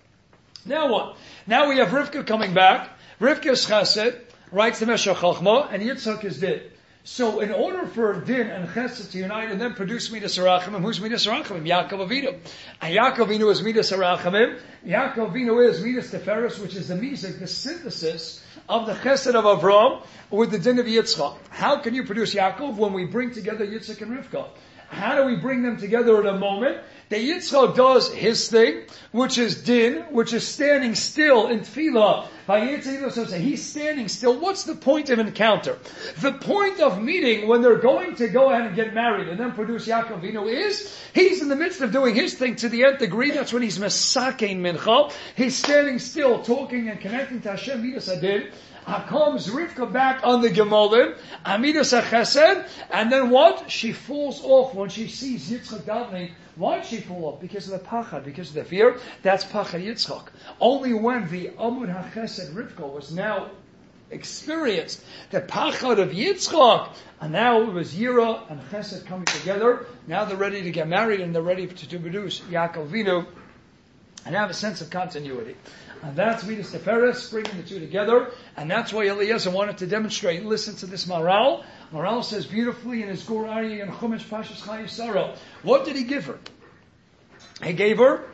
Now what? Now we have Rivka coming back. Rivka's Chesed, writes the Meshech Chachma, and Yitzchak is Din. So in order for Din and Chesed to unite and then produce Midas HaRachamim, who's Midas HaRachamim? Yaakov Avinu. And Yaakov Avinu is Midas HaRachamim. Yaakov Avinu is Midas Teferes, which is the music, the synthesis of the Chesed of Avram with the Din of Yitzchak. How can you produce Yaakov? When we bring together Yitzchak and Rivka. How do we bring them together at a moment? That Yitzchak does his thing, which is Din, which is standing still in Tefillah. He's standing still. What's the point of encounter? The point of meeting when they're going to go ahead and get married and then produce Yaakov Avinu is, he's in the midst of doing his thing to the nth degree. That's when he's Mesakein Mincha. He's standing still, talking and connecting to Hashem Midas Adin. Comes Rivka back on the Gemolim, Amidas HaChesed, and then what? She falls off when she sees Yitzchak davening. Why did she fall off? Because of the pachad, because of the fear. That's pachad Yitzchak. Only when the Amud HaChesed Rivka was now experienced the pachad of Yitzchak, and now it was Yira and Chesed coming together. Now they're ready to get married and they're ready to produce Yaakov Avinu and have a sense of continuity. And that's Midas Teferes, bringing the two together. And that's why Eliezer wanted to demonstrate. Listen to this Maral. Maral says beautifully in his Gur Aryeh and Chumash Pashas Chayesara. What did he give her? He gave her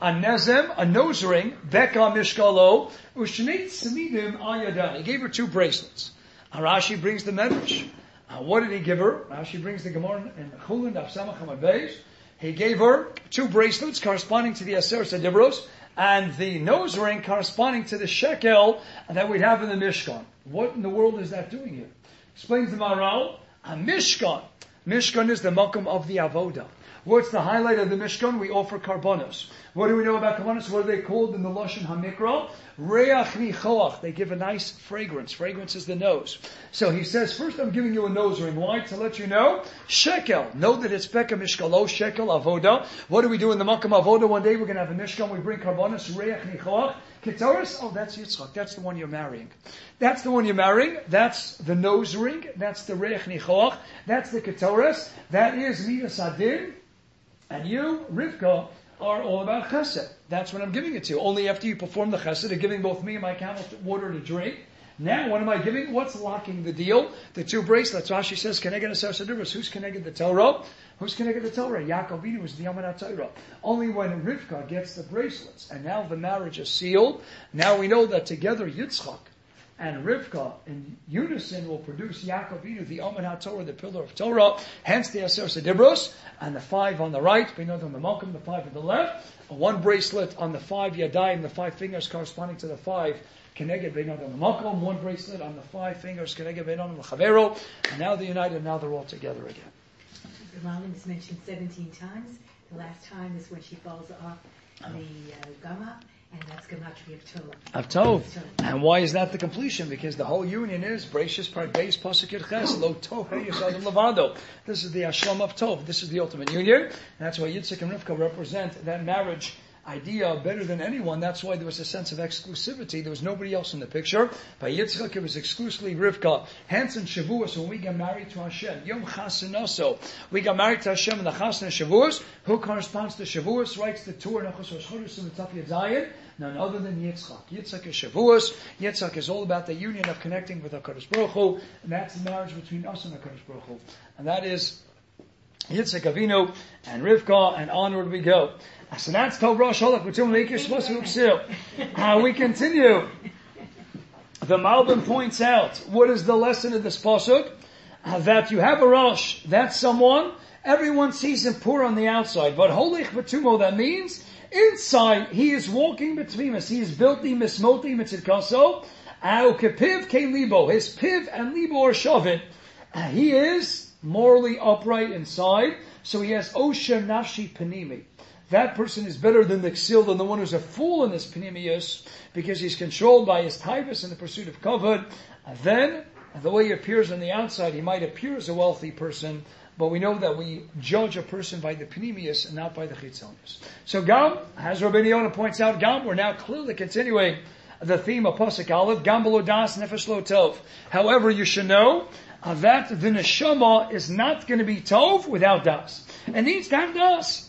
a nezem, a nose ring, beka mishkalo, ushnei tzmidim al yadan. He gave her 2 bracelets. Rashi brings the medrash. What did he give her? Rashi brings the Gemara in Chulin, Daf Samach Hamad Beis. He gave her 2 bracelets corresponding to the Aseret Dibros, and the nose ring corresponding to the shekel that we'd have in the Mishkan. What in the world is that doing here? Explains the Maharal, a Mishkan. Mishkan is the makom of the avoda. What's the highlight of the Mishkan? We offer karbonos. What do we know about karbonos? What are they called in the Lashon HaMikra? Reach nichoach. They give a nice fragrance. Fragrance is the nose. So he says, first I'm giving you a nose ring. Why? To let you know, shekel. Know that it's beka mishkalo, shekel, avoda. What do we do in the makom avoda? One day we're going to have a Mishkan. We bring karbonos, reach nichoach. Ketoris, oh, that's Yitzchak. That's the one you're marrying. That's the one you're marrying. That's the nose ring. That's the reich nichoach. That's the Ketoris. That is Midas Adin. And you, Rivka, are all about chesed. That's what I'm giving it to you. Only after you perform the chesed of giving both me and my camel water to drink. Now, what am I giving? What's locking the deal? The 2 bracelets. Rashi says, Keneged Aseret Dibros. Who's Keneged the Torah? Who's Keneged the Torah? Yaakov Avinu was the Yaman Torah. Only when Rivka gets the bracelets, and now the marriage is sealed, now we know that together Yitzchak and Rivka in unison will produce Yaakov Avinu, the Yaman HaTorah, the pillar of Torah, hence the Aseret Dibros, and the 5 on the right, we know them the Malkum, the 5 on the left, 1 bracelet on the 5 Yadayim, the 5 fingers corresponding to the 5 Keneged Beinodam Makom, 1 bracelet on the 5 fingers, Keneged Beinodam L'Chavero, and now they're united, now they're all together again. The Malin is mentioned 17 times. The last time is when she falls off the Gama, and that's Gematria of Tov. Of Tov. And why is that the completion? Because the whole union is Breishis Part Beis Pasuk Yud Ches Lo Tov Yisod Levado. This is the Ashlam of Tov. This is the ultimate union. And that's why Yitzchak and Rivka represent that marriage idea better than anyone. That's why there was a sense of exclusivity. There was nobody else in the picture. By Yitzchak, it was exclusively Rivka. Hence in Shavuos, when we got married to Hashem, Yom Chasanaso, we got married to Hashem in the Chasana Shavuos. Who corresponds to Shavuos? Writes the Torah Nachos Rosh Chodesh in the Taf Yadzayin. None other than Yitzchak. Yitzchak is Shavuos. Yitzchak is all about the union of connecting with HaKadosh Baruch Hu, and that's the marriage between us and HaKadosh Baruch Hu. And that is Yitzchak Avinu and Rivka, and onward we go. So that's Tov Rosh Holach. We continue. The Malbim points out, what is the lesson of this pasuk? That you have a Rosh, that's someone, everyone sees him poor on the outside, but Holich V'tumo, that means, inside, he is walking between us, he is builty mismoti mitzidkaso, ukepiv kein libo, his piv and libo are shavit. He is morally upright inside, so he has osher nafshi panimi. That person is better than the ksil, than the one who's a fool in this panimius, because he's controlled by his taivus in the pursuit of kavod. And then, the way he appears on the outside, he might appear as a wealthy person, but we know that we judge a person by the panimius and not by the chitzonius. So Gam, as Rabbi Yonah points out, Gam, we're now clearly continuing the theme of Pasuk Aleph, Gam below das, nefesh lo tov. However, you should know that the neshama is not going to be tov without das. It needs to have das.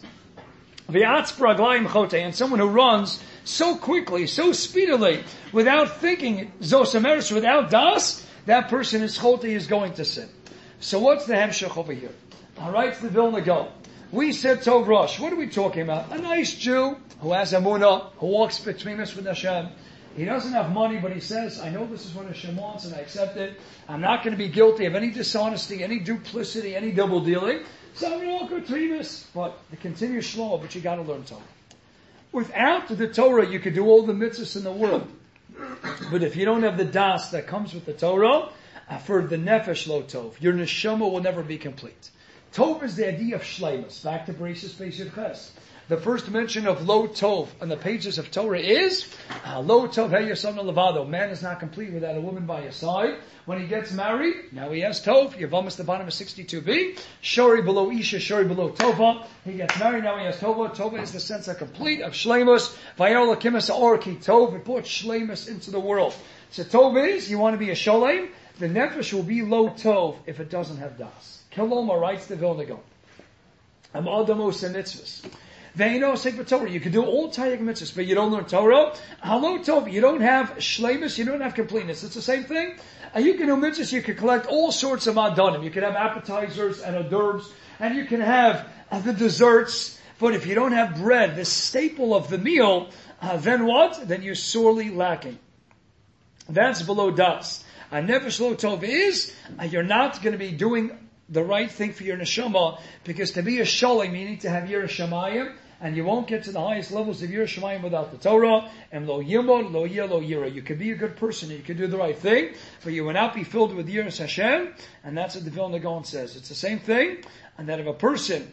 And someone who runs so quickly, so speedily, without thinking, zosameris, without das, that person is chote, is going to sin. So what's the hemshech over here? Alright, the Vilna Gaon. We said Tov Rosh. What are we talking about? A nice Jew who has Amunah, who walks between us with Hashem. He doesn't have money, but he says, I know this is what Hashem wants and I accept it. I'm not going to be guilty of any dishonesty, any duplicity, any double dealing. So I'm going to walk between us. But the continuous shlomo, but you got to learn Torah. Without the Torah, you could do all the mitzvahs in the world. But if you don't have the das that comes with the Torah, for the nefesh lo tov, your neshama will never be complete. Tov is the idea of shleimus. Back to Bereshis Beis Yud Ches. The first mention of lo tov on the pages of Torah is lo tov hey yasam levado. Man is not complete without a woman by his side. When he gets married, now he has tov. Yavamas the bottom of 62b. Shori below isha, shori below tova. He gets married, now he has tova. Tova is the sense of complete of shleimus. Vayola kimas orki tov. It brought shleimus into the world. So tov is you want to be a sholem. The nefesh will be lo tov if it doesn't have das. Keloma writes the Vilna Gaon. Am adamos and mitzvahs. They know Torah. You can do all Tayyag mitzvahs, but you don't learn Torah. Halo Tov, you don't have shleimus, you don't have completeness. It's the same thing. You can do mitzvahs, you can collect all sorts of adanim. You can have appetizers and hors d'oeuvres, and you can have the desserts. But if you don't have bread, the staple of the meal, then what? Then you're sorely lacking. That's below das. A nefesh lo tov is, you're not going to be doing the right thing for your neshama, because to be a shalim, you need to have Yirah Shamayim, and you won't get to the highest levels of Yirah Shamayim without the Torah, and lo yimod, lo yeh, lo yirah. You could be a good person, and you could do the right thing, but you will not be filled with Yiras Hashem, and that's what the Vilna Gaon says. It's the same thing, and that if a person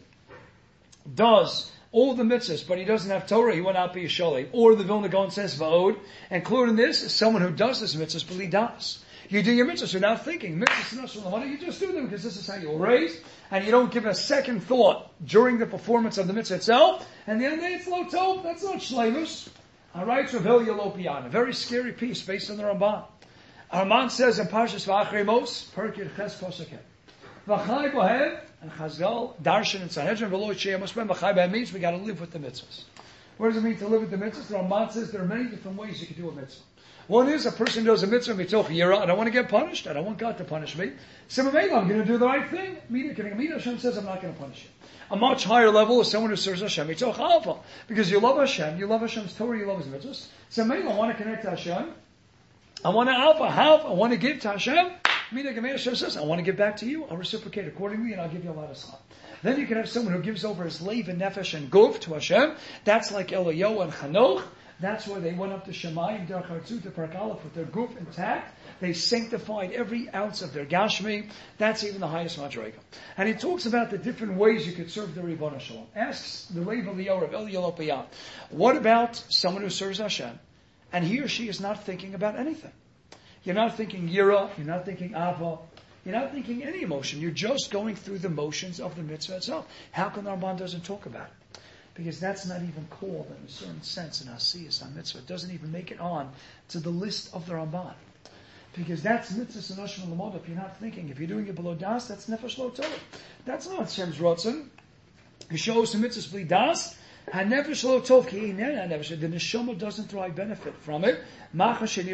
does all the mitzvahs, but he doesn't have Torah, he will not be a shalim. Or the Vilna Gaon says, va'od, including this, is someone who does this mitzvahs, but he does. You do your mitzvahs without thinking. Mitzvahs, you just do them because this is how you were raised, and you don't give a second thought during the performance of the mitzvah itself, and the end of the day it's lo tov. That's not shleimus. Alright, so Vilya lo piyan. A very scary piece based on the Ramban. Ramban says in Parshas V'achrei Mos, Perkir Ches Posakeh, V'chai bohev, and Chazal, Darshan, and Sanhedrin, V'lo Yitshei Mosben, V'chai bohev means we got to live with the mitzvahs. What does it mean to live with the mitzvahs? The Ramban says there are many different ways you can do a mitzvah. One is a person does a mitzvah mitoch yira. I don't want to get punished. I don't want God to punish me. Simamela, I'm going to do the right thing. Mida Hashem says I'm not going to punish you. A much higher level is someone who serves Hashem mitoch alpha, because you love Hashem, you love Hashem's Torah, you love His mitzvahs. Simamela, I want to connect to Hashem. I want to alpha, have. I want to give to Hashem. Mida Hashem says I want to give back to you. I'll reciprocate accordingly, and I'll give you a lot of slap. Then you can have someone who gives over his leiv and nefesh and guf to Hashem. That's like Eliyahu and Chanoch. That's why they went up to Shemayim, Derech Hartzu, to Park Aleph with their guf intact. They sanctified every ounce of their gashmi. That's even the highest madrega. And he talks about the different ways you could serve the Ribbon Shalom. Asks the Lev Eliyahu of Eliyahu Lopayah, what about someone who serves Hashem, and he or she is not thinking about anything? You're not thinking Yira, you're not thinking Ava, you're not thinking any emotion. You're just going through the motions of the mitzvah itself. How come the Ramban doesn't talk about it? Because that's not even called in a certain sense in Asiyas on mitzvah. It doesn't even make it on to the list of the Ramban. Because that's mitzvah sanoshim l'mod. If you're not thinking, if you're doing it below das, that's nefesh lo tov. That's not Hashem's rotzen. He shows the mitzvahs bli das. Ha-nefesh lo tov ki the neshama doesn't derive benefit from it. You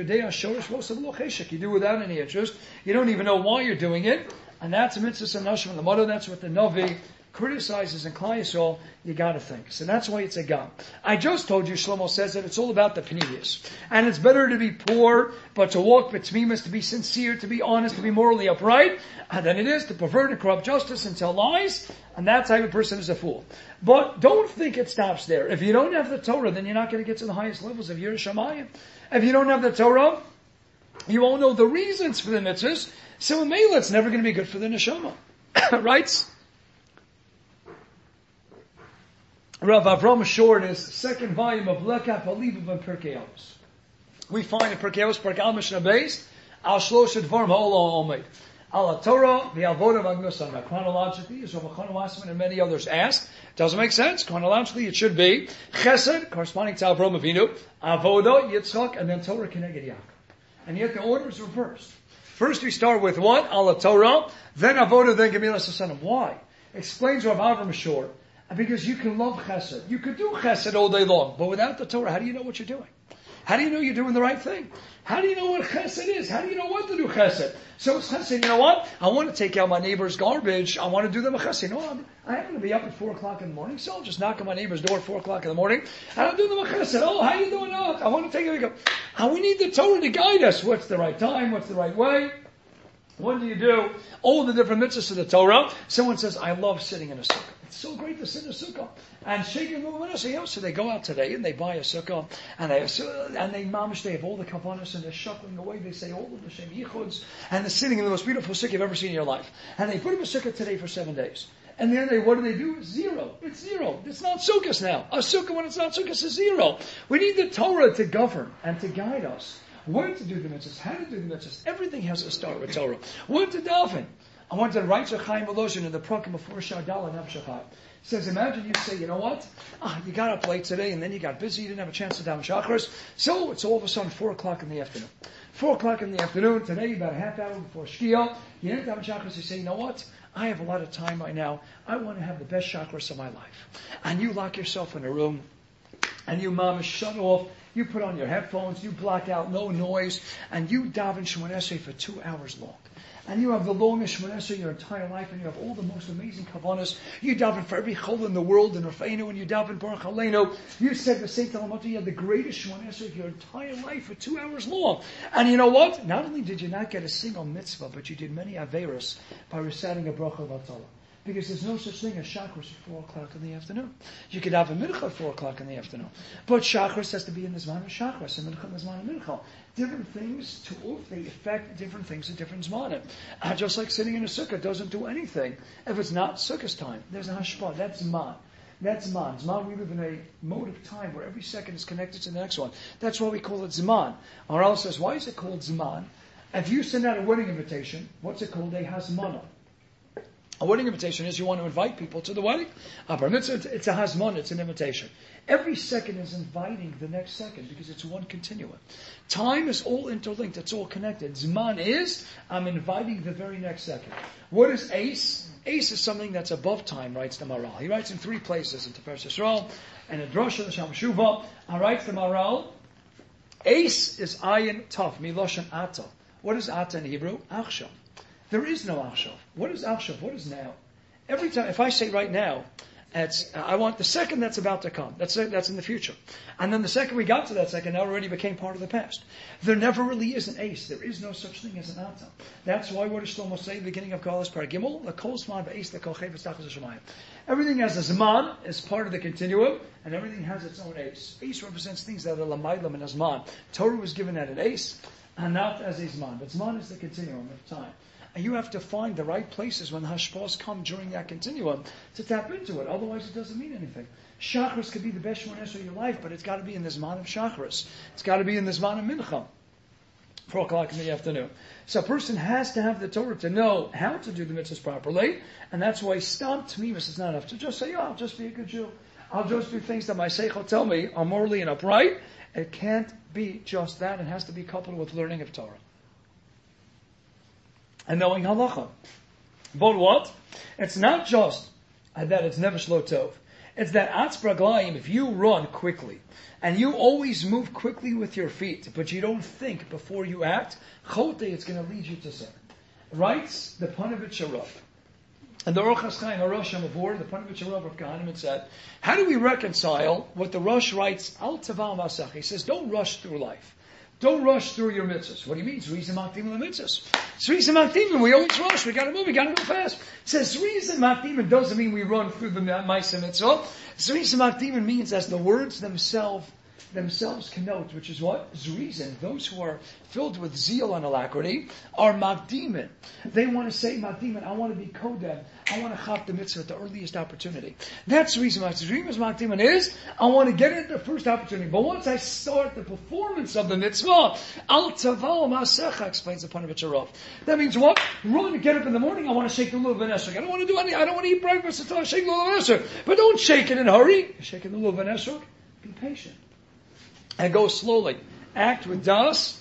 do without any interest. You don't even know why you're doing it. And that's a mitzvah sanoshim l'mod. That's what the Navi criticizes in Klal Yisrael. You got to think. So that's why it's a gam. I just told you, Shlomo says that it's all about the pnimius. And it's better to be poor, but to walk betmimus, to be sincere, to be honest, to be morally upright, than it is to pervert and corrupt justice and tell lies. And that type of person is a fool. But don't think it stops there. If you don't have the Torah, then you're not going to get to the highest levels of Yirah Shamayim. If you don't have the Torah, you won't know the reasons for the mitzvahs. So in Mela, it's never going to be good for the neshama. Right? Rav Avram Shor in his second volume of Lekach Halivav and Pirkei Avos. We find in Pirkei Avos, Pirkei Al Mishnah Beis, Al Shlosh Dvarim Ha'olam Omeid. Al Torah, the Avodah V'Agnosam. Chronologically, as Rav Chana Wasserman and many others asked, doesn't make sense. Chronologically, it should be Chesed, corresponding to Avram Avinu, Avodah, Yitzchak, and then Torah Keneged Yaakov. And yet the order is reversed. First we start with what? Al Torah, then Avodah, then Gemilas Hasanim. Why? Explains Rav Avram Shor. Because you can love chesed. You could do chesed all day long, but without the Torah, how do you know what you're doing? How do you know you're doing the right thing? How do you know what chesed is? How do you know what to do chesed? So it's chesed, you know what? I want to take out my neighbor's garbage. I want to do them a chesed. You know what? I happen to be up at 4 o'clock in the morning, so I'll just knock on my neighbor's door at 4 o'clock in the morning, and I'll do them a chesed. Oh, how you doing? Oh, I want to take it. We need the Torah to guide us. What's the right time? What's the right way? What do you do? All the different mitzvahs of the Torah. Someone says, I love sitting in a sukkah. It's so great to sit in a sukkah. And shaking the movement. So they go out today and they buy a sukkah. And they mamish, they have all the kavanas and they're shuffling away. They say all of the Shem Yichuds. And they're sitting in the most beautiful sukkah you've ever seen in your life. And they put up a sukkah today for 7 days. And then what do? Zero. It's zero. It's not sukkahs now. A sukkah when it's not sukkahs is zero. We need the Torah to govern and to guide us. When to do the mitzvahs, how to do the mitzvahs. Everything has to start with Torah. When to daven. I want to write to Chaim Volozhin in the Prakim before Shardal and Avshachai. He says, imagine you say, you know what? You got up late today and then you got busy, you didn't have a chance to daven Shachris. So it's all of a sudden 4 o'clock in the afternoon. 4 o'clock in the afternoon, today about a half hour before Shkia, you didn't daven Shachris, you say, you know what? I have a lot of time right now. I want to have the best Shachris of my life. And you lock yourself in a room and you shut off. You put on your headphones, you block out no noise, and you daven Shemon Esrei for 2 hours long. and you have the longest Shemona Esrei your entire life, and you have all the most amazing kavanas. You daven for every chol in the world, and Rafeinu, and you daven Baruch Aleinu. You said the same Talamatu, you had the greatest Shemona Esrei of your entire life for 2 hours long. And you know what? Not only did you not get a single mitzvah, but you did many averos by reciting a bracha vatala. Because there's no such thing as Shachris at 4 o'clock in the afternoon. You could have a Mincha at 4 o'clock in the afternoon. But Shachris has to be in the Zman of Shachris, and Mincha in the Zman of Mincha. Different things they affect different things at different Zmanim. Just like sitting in a sukkah doesn't do anything if it's not Sukkah's time. There's a Hashpah, that's Zman. That's Zman. Zman, we live in a mode of time where every second is connected to the next one. That's why we call it Zman. Aral says, why is it called Zman? If you send out a wedding invitation, what's it called? A Hazmana. A wedding invitation is you want to invite people to the wedding. A bar mitzvah, it's a hazmon, it's an invitation. Every second is inviting the next second because it's one continuum. Time is all interlinked, it's all connected. Zman is, I'm inviting the very next second. What is Ace? Ace is something that's above time, writes the Maral. He writes in 3 places, in Tiferes Yisrael, and in Drosha, the Sham Shuvah, writes the Maral. Ace is ayin taf, miloshan ata. What is ata in Hebrew? Achshav. There is no Achshav. What is Achshav? What is now? Every time, if I say right now, I want the second that's about to come. That's in the future. And then the second we got to that second, now already became part of the past. There never really is an ace. There is no such thing as an ata. That's why what does Shlomo say at the beginning of Koheles Paragimel? The kol zman v'ace the kol chayvus tachas hashemayim. Everything has a zman as part of the continuum, and everything has its own ace. Ace represents things that are lamaylam and a zman. Torah was given at an ace, and not as a zman. But zman is the continuum of time. And you have to find the right places when the hashpahs come during that continuum to tap into it. Otherwise, it doesn't mean anything. Shachris could be the best Shemona Esrei of your life, but it's got to be in the Zman of Shachris. It's got to be in the Zman of Mincha, 4 o'clock in the afternoon. So a person has to have the Torah to know how to do the mitzvahs properly, and that's why Stam Tmimus is not enough to just say, oh, I'll just be a good Jew. I'll just do things that my Seichel tell me are morally and upright. It can't be just that. It has to be coupled with learning of Torah. And knowing halacha. But what? It's not just that it's never shlo tov. It's that atz braglayim, if you run quickly, and you always move quickly with your feet, but you don't think before you act, chote, it's going to lead you to sin. Writes the Panovich Rav. And the Orchas Chaim HaRosh HaMavur, the Panovich Rav of Kahanim, said, how do we reconcile what the Rosh writes, al taval masach? He says, don't rush through life. Don't rush through your mitzvahs. What do you mean? Zriz makdim the mitzvahs. Zriz makdim, we always rush. We got to move fast. It says Zriz makdim doesn't mean we run through the ma'aseh mitzvah. Zriz makdim means as the words themselves connote, which is what? Zrizin. Those who are filled with zeal and alacrity are makdimin. They want to say makdimin, I want to be kodem. I want to chop the mitzvah at the earliest opportunity. That's the reason why Zriz makdimin is, I want to get it at the first opportunity. But once I start the performance of the mitzvah, al taval masecha, explains the Panovich Rav. That means what? Run, get up in the morning, I want to shake the lulav and esrog. I don't want to do anything. I don't want to eat breakfast until I shake the lulav and esrog. But don't shake it in a hurry. Shake the lulav and esrog. Be patient. And go slowly. Act with das.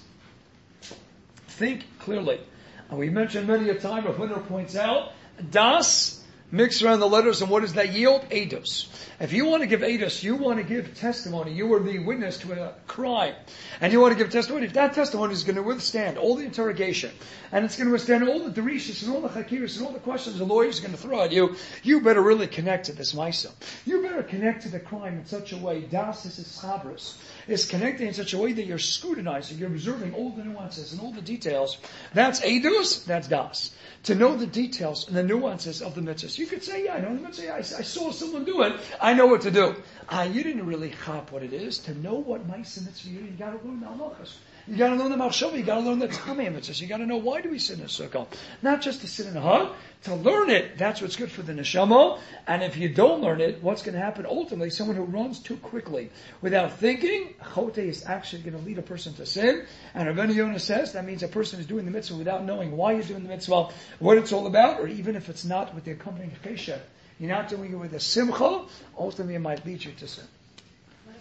Think clearly. And we mentioned many a time, Rav Hutner points out, das, mix around the letters, and what does that yield? Eidos. If you want to give eidos, you want to give testimony, you are the witness to a crime, and you want to give testimony, if that testimony is going to withstand all the interrogation, and it's going to withstand all the derishas and all the chakiris and all the questions the lawyers are going to throw at you, you better really connect to this maisa. You better connect to the crime in such a way, das is chabris, is connecting in such a way that you're scrutinizing, you're observing all the nuances and all the details. That's eidos, that's das. To know the details and the nuances of the mitzvahs. You could say, yeah, I know the mitzvah, I saw someone do it, I know what to do. You didn't really chop what it is. To know what ma'aseh mitzvah you got to learn the halachas. You got to learn the machshava, you got to learn the tamei mitzvahs. You got to know why do we sit in a circle. Not just to sit in a hug, to learn it. That's what's good for the neshama. And if you don't learn it, what's going to happen? Ultimately, someone who runs too quickly without thinking, chote is actually going to lead a person to sin. And Rabbeinu Yonah says that means a person is doing the mitzvah without knowing why you're doing the mitzvah, what it's all about, or even if it's not with the accompanying kesher. You're not doing it with a simcha, ultimately it might lead you to sin. What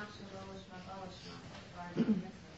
about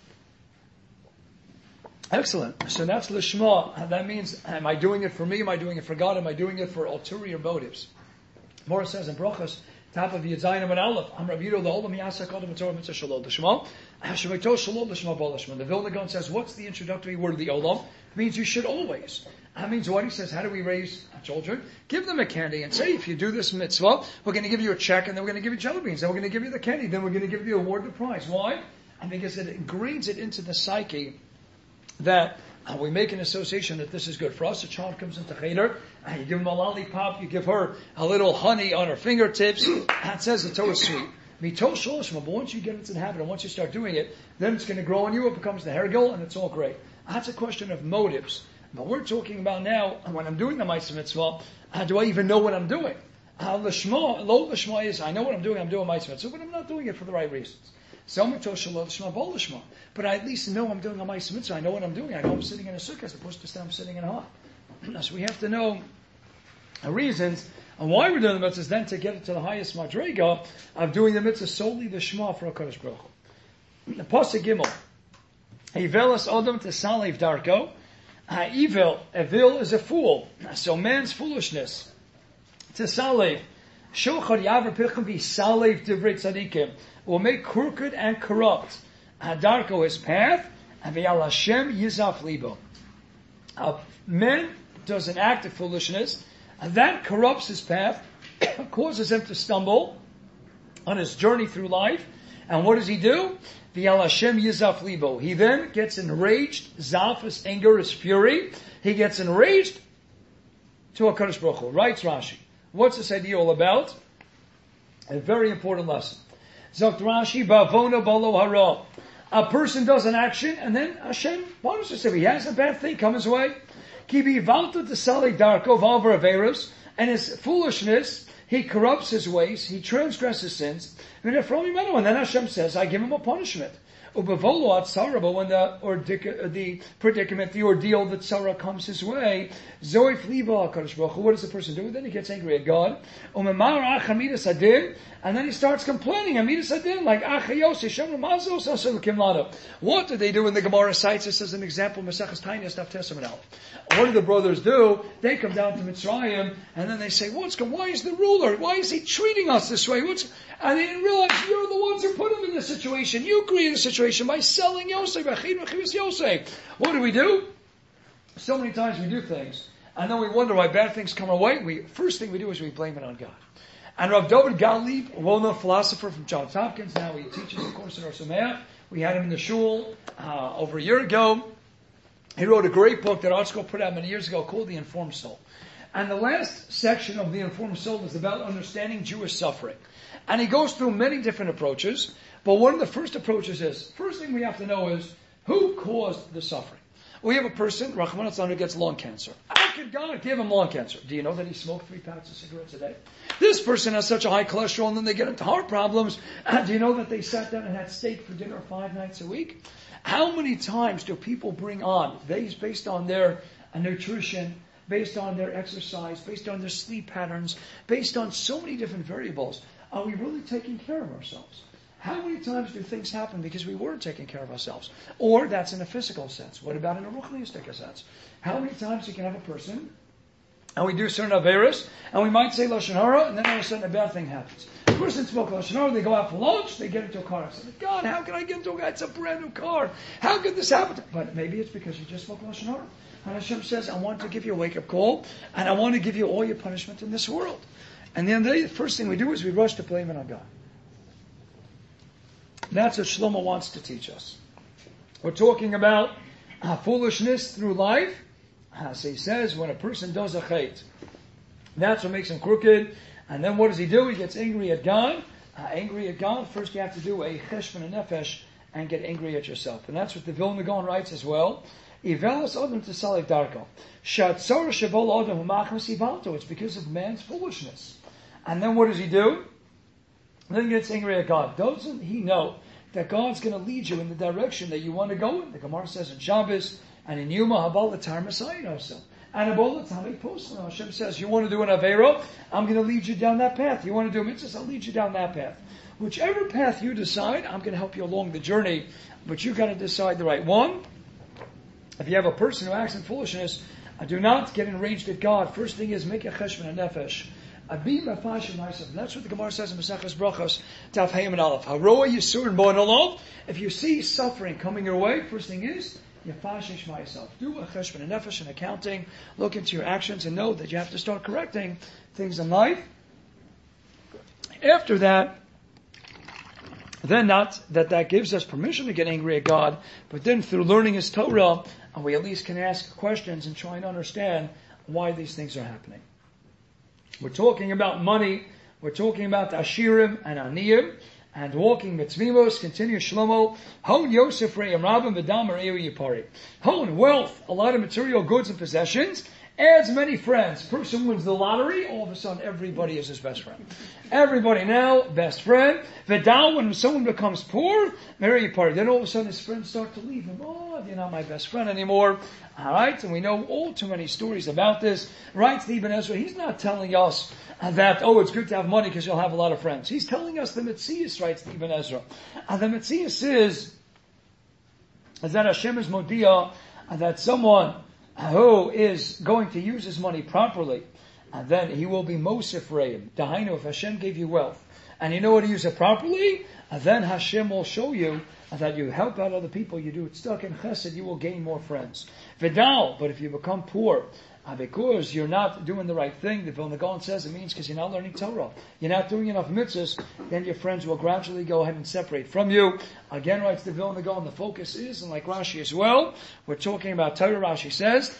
Excellent. So that's lishma. That means, am I doing it for me? Am I doing it for God? Am I doing it for ulterior motives? Morah says in Brachos, top of Yadzayin and Aleph. I'm Rabbi Yehuda, the Olam Yasa Kodem Torah Mitzvah Shalom L'Shema. Shemito Shalom L'Shema Bo L'Shema. The Vilna Gaon says, what's the introductory word of the Olam? It means you should always. That means what? He says, how do we raise children? Give them a candy and say, if you do this mitzvah, we're going to give you a check, and then we're going to give you jelly beans, then we're going to give you the candy, then we're going to give you the award, the prize. Why? And because it ingrains it into the psyche that we make an association that this is good for us. A child comes into cheder, you give him a lollipop, you give her a little honey on her fingertips, and it says the Torah is sweet. But once you get into the habit, and once you start doing it, then it's going to grow on you, it becomes the hergel, and it's all great. That's a question of motives. But we're talking about now, when I'm doing the Ma'aseh Mitzvah, do I even know what I'm doing? L'shma, lo l'shma is, I know what I'm doing Ma'aseh Mitzvah, but I'm not doing it for the right reasons. But I at least know I'm doing a Ma'aseh Mitzvah. I know what I'm doing. I know I'm sitting in a sukkah as opposed to I'm sitting in a hut. So we have to know the reasons and why we're doing the mitzvahs, then to get it to the highest madrega of doing the mitzvah solely the Shema for HaKadosh Baruch Hu. The Pasuk Gimel, Ivelas Adam Tesalev Darko. Evil is a fool. So man's foolishness. Tesalev. Shochad Yaver Pichim V'Salev Divrei Tzadikim will make crooked and corrupt Darko his path, and V'Yal Hashem Yizaf Libo. Man does an act of foolishness, and that corrupts his path, causes him to stumble on his journey through life. And what does he do? V'Yal Hashem Yizaf Libo. He then gets enraged. Zaf is anger, is fury. He gets enraged to HaKadosh Baruch Hu. Writes Rashi. What's this idea all about? A very important lesson. Zokt Rashi, Bavona Balo Hara. A person does an action, and then Hashem punishes him. He has a bad thing come his way. Kibi Valta Tesali Darko Valver Averos, and his foolishness, he corrupts his ways, he transgresses sins. And then Hashem says, I give him a punishment. Ubavolo at Sarah, but when the predicament, the ordeal that Sarah comes his way, Zoif Liba HaKadosh Baruch Hu, what does the person do? Then he gets angry at God. And then he starts complaining, Amidas Adin, like what did they do in the Gemara cites this as an example, Maseches Tainis, Daf Testament Aleph. What do the brothers do? They come down to Mitzrayim, and then they say, why is the ruler? Why is he treating us this way? And they didn't realize you're the ones who put him in this situation. You created the situation by selling Yosef. What do? So many times we do things, and then we wonder why bad things come our way. First thing we do is we blame it on God. And Rav David Gottlieb, a well-known philosopher from Johns Hopkins, now he teaches, of course, in Ohr Somayach. We had him in the shul over a year ago. He wrote a great book that ArtScroll put out many years ago called The Informed Soul. And the last section of The Informed Soul is about understanding Jewish suffering. And he goes through many different approaches, but one of the first approaches is, first thing we have to know is, who caused the suffering? We have a person, Rahman al-Zan, who gets lung cancer. How could God give him lung cancer? Do you know that he smoked 3 packs of cigarettes a day? This person has such a high cholesterol, and then they get into heart problems. Do you know that they sat down and had steak for dinner 5 nights a week? How many times do people bring on, based on their nutrition, based on their exercise, based on their sleep patterns, based on so many different variables, are we really taking care of ourselves? How many times do things happen because we weren't taking care of ourselves? Or that's in a physical sense. What about in a ruchniistic sense? How many times you can have a person, and we do certain averos, and we might say Lashon Hara, and then all of a sudden a bad thing happens. The person spoke Lashon Hara, they go out for lunch, they get into a car accident. God, how can I get into a car? It's a brand new car. How could this happen? But maybe it's because you just spoke Lashon Hara. And Hashem says, I want to give you a wake-up call, and I want to give you all your punishment in this world. And then the first thing we do is we rush to blame it on God. That's what Shlomo wants to teach us. We're talking about foolishness through life. So he says, when a person does a chait, that's what makes him crooked. And then what does he do? He gets angry at God. First you have to do a cheshbon nefesh and get angry at yourself. And that's what the Vilna Gaon writes as well. Ivelas adam tesalev darko. Shatzor shabol adam humachmas ivalto. It's because of man's foolishness. And then what does he do? And then he gets angry at God. Doesn't he know that God's going to lead you in the direction that you want to go in? The Gemara says in Shabbos, and in Yuma, Habal Latar Messiah. And Abol Latami Poslan. Hashem says, you want to do an Avero? I'm going to lead you down that path. You want to do mitzvahs? I'll lead you down that path. Whichever path you decide, I'm going to help you along the journey. But you've got to decide the right one. If you have a person who acts in foolishness, do not get enraged at God. First thing is make a cheshbon nefesh. Abi mafashim myself. And that's what the Gemara says in Maseches Brachos, Daf Hey and Aleph. Haroa Yisur and Bo'anolov. If you see suffering coming your way, first thing is, Yafashish myself. Do a cheshbon and nefesh and accounting. Look into your actions and know that you have to start correcting things in life. After that, then not that gives us permission to get angry at God, but then through learning His Torah, we at least can ask questions and try and understand why these things are happening. We're talking about money, we're talking about Ashirim and Aniyim, and walking mitzvimos, continue Shlomo, Hon Yosef Re'im Rabban V'dam Re'eu Yipari. Hon, wealth, a lot of material goods and possessions, adds many friends. Person wins the lottery, all of a sudden everybody is his best friend. Everybody now, best friend. Vidal, when someone becomes poor, marry a party. Then all of a sudden his friends start to leave him. Oh, you're not my best friend anymore. Alright, and we know all too many stories about this. Right, Ibn Ezra, he's not telling us that, it's good to have money because you'll have a lot of friends. He's telling us the Metzias, writes Ibn Ezra. And the Metzias is that Hashem is Modiah, that someone who is going to use his money properly, and then he will be Mosif Reim. Dahainu, if Hashem gave you wealth, and you know how to use it properly, then Hashem will show you that you help out other people, you do it stuck in chesed, you will gain more friends. Vidal, but if you become poor, because you're not doing the right thing, the Vilna Gaon says it means because you're not learning Torah. You're not doing enough mitzvahs, then your friends will gradually go ahead and separate from you. Again, writes the Vilna Gaon, the focus is, and like Rashi as well, we're talking about Torah. Rashi says,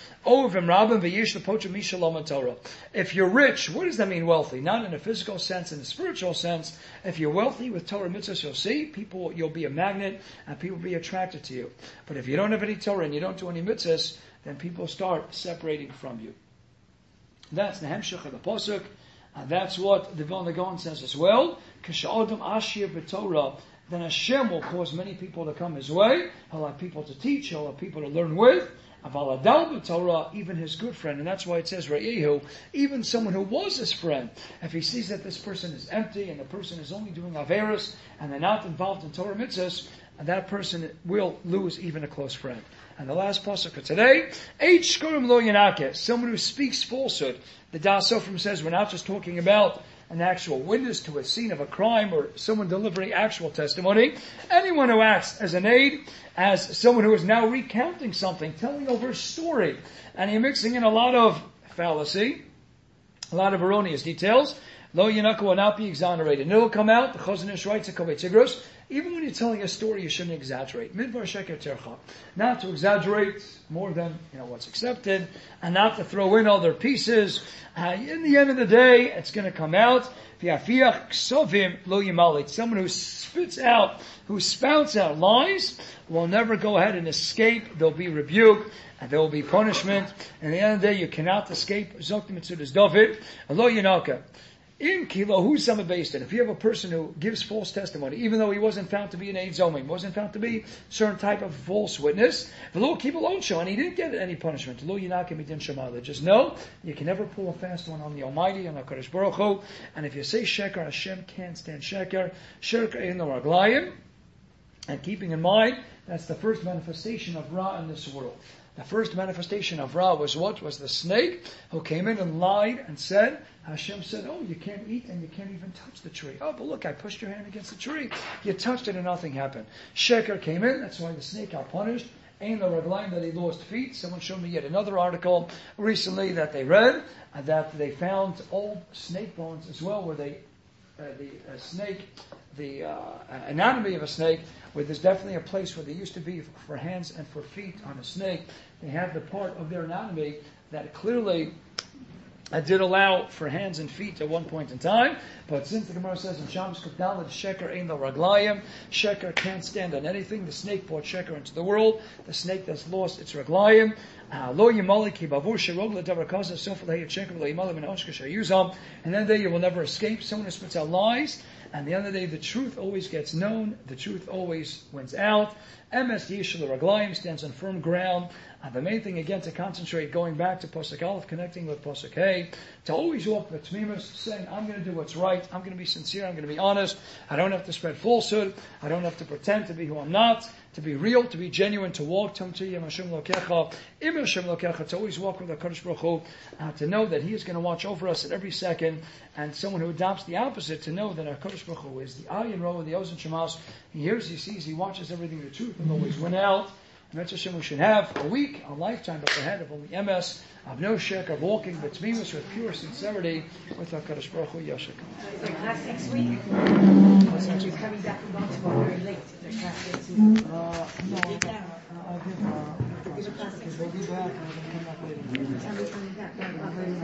if you're rich, what does that mean wealthy? Not in a physical sense, in a spiritual sense. If you're wealthy with Torah mitzvahs, you'll see, you'll be a magnet, and people will be attracted to you. But if you don't have any Torah and you don't do any mitzvahs, then people start separating from you. That's the hemshech of the pasuk. That's what the Vilna Gaon says as well. K'sha'adam ashir b'Torah, then Hashem will cause many people to come His way. He'll have people to teach. He'll have people to learn with. Aval adal b'Torah, even his good friend, and that's why it says Re'ehu, even someone who was his friend, if he sees that this person is empty and the person is only doing averos and they're not involved in Torah mitzvahs, that person will lose even a close friend. And the last pasuk for today, H shkorim lo yanake, someone who speaks falsehood. The Das Sofrim says we're not just talking about an actual witness to a scene of a crime or someone delivering actual testimony. Anyone who acts as an aid, as someone who is now recounting something, telling over a story, and you're mixing in a lot of fallacy, a lot of erroneous details, lo yanaka will not be exonerated. And it will come out, the Chazon Ish writes, even when you're telling a story, you shouldn't exaggerate. Midvar sheker tercha. Not to exaggerate more than what's accepted, and not to throw in other pieces. In the end of the day, it's going to come out. Someone who spouts out lies will never go ahead and escape. There'll be rebuke, and there will be punishment. And at the end of the day, you cannot escape. Zok Mitzudas David, Lo Yanaka. In Kilo, who's some based in? If you have a person who gives false testimony, even though he wasn't found to be an Eid Zomim, wasn't found to be a certain type of false witness, V'lo Kibul Onsho, and he didn't get any punishment. Lo Yinakim Midin Shemala. Just know, you can never pull a fast one on the Almighty, on HaKadosh Baruch Hu. And if you say Sheker, Hashem can't stand Sheker. Sheker Ein Lo Raglayim. And keeping in mind, that's the first manifestation of Ra in this world. The first manifestation of Ra was what? Was the snake who came in and lied and said, Hashem said, you can't eat and you can't even touch the tree. But look, I pushed your hand against the tree. You touched it and nothing happened. Sheker came in, that's why the snake got punished. Ain't the raglaim that he lost feet. Someone showed me yet another article recently that they read, that they found old snake bones as well, where the anatomy of a snake, where there's definitely a place where there used to be for hands and for feet on a snake. They have the part of their anatomy that clearly did allow for hands and feet at one point in time, but since the Gemara says in Shabbos Kudalad, Sheker Ein Lo Raglayim, Sheker can't stand on anything. The snake brought Sheker into the world. The snake that's lost its Raglayim. Lo Yimali Ki Bavur Sherog LeDavar Kaza Sofel Heyet Sheker Lo Yimali Min Oshka Shayuzam. And then you will never escape. Someone who spits out lies. And the other day, the truth always gets known. The truth always wins out. MS Yishul Raglayim stands on firm ground. The main thing, again, to concentrate, going back to Pasuk Aleph, connecting with Pasuk Hey, to always walk with Tmimus, saying, I'm going to do what's right, I'm going to be sincere, I'm going to be honest, I don't have to spread falsehood, I don't have to pretend to be who I'm not, to be real, to be genuine, to walk to Hashem Lokecha, Im Hashem Lokecha, to always walk with HaKadosh Baruch Hu, to know that He is going to watch over us at every second, and someone who adopts the opposite, to know that HaKadosh Baruch Hu is the Ayin Ro, the Ozen Shemas. He hears, He sees, He watches everything. The truth will always win out. And Mitzvah Hashem, we should have a week, a lifetime up ahead of only MS, of no shirk, of walking b'tzmimus with pure sincerity with HaKadosh Baruch Hu Yashik. So class next week. He's coming back from Baltimore very late. Their class next week. No, I'll give Give a class next week. we'll be back. I'm going to come back later. Tell me coming back.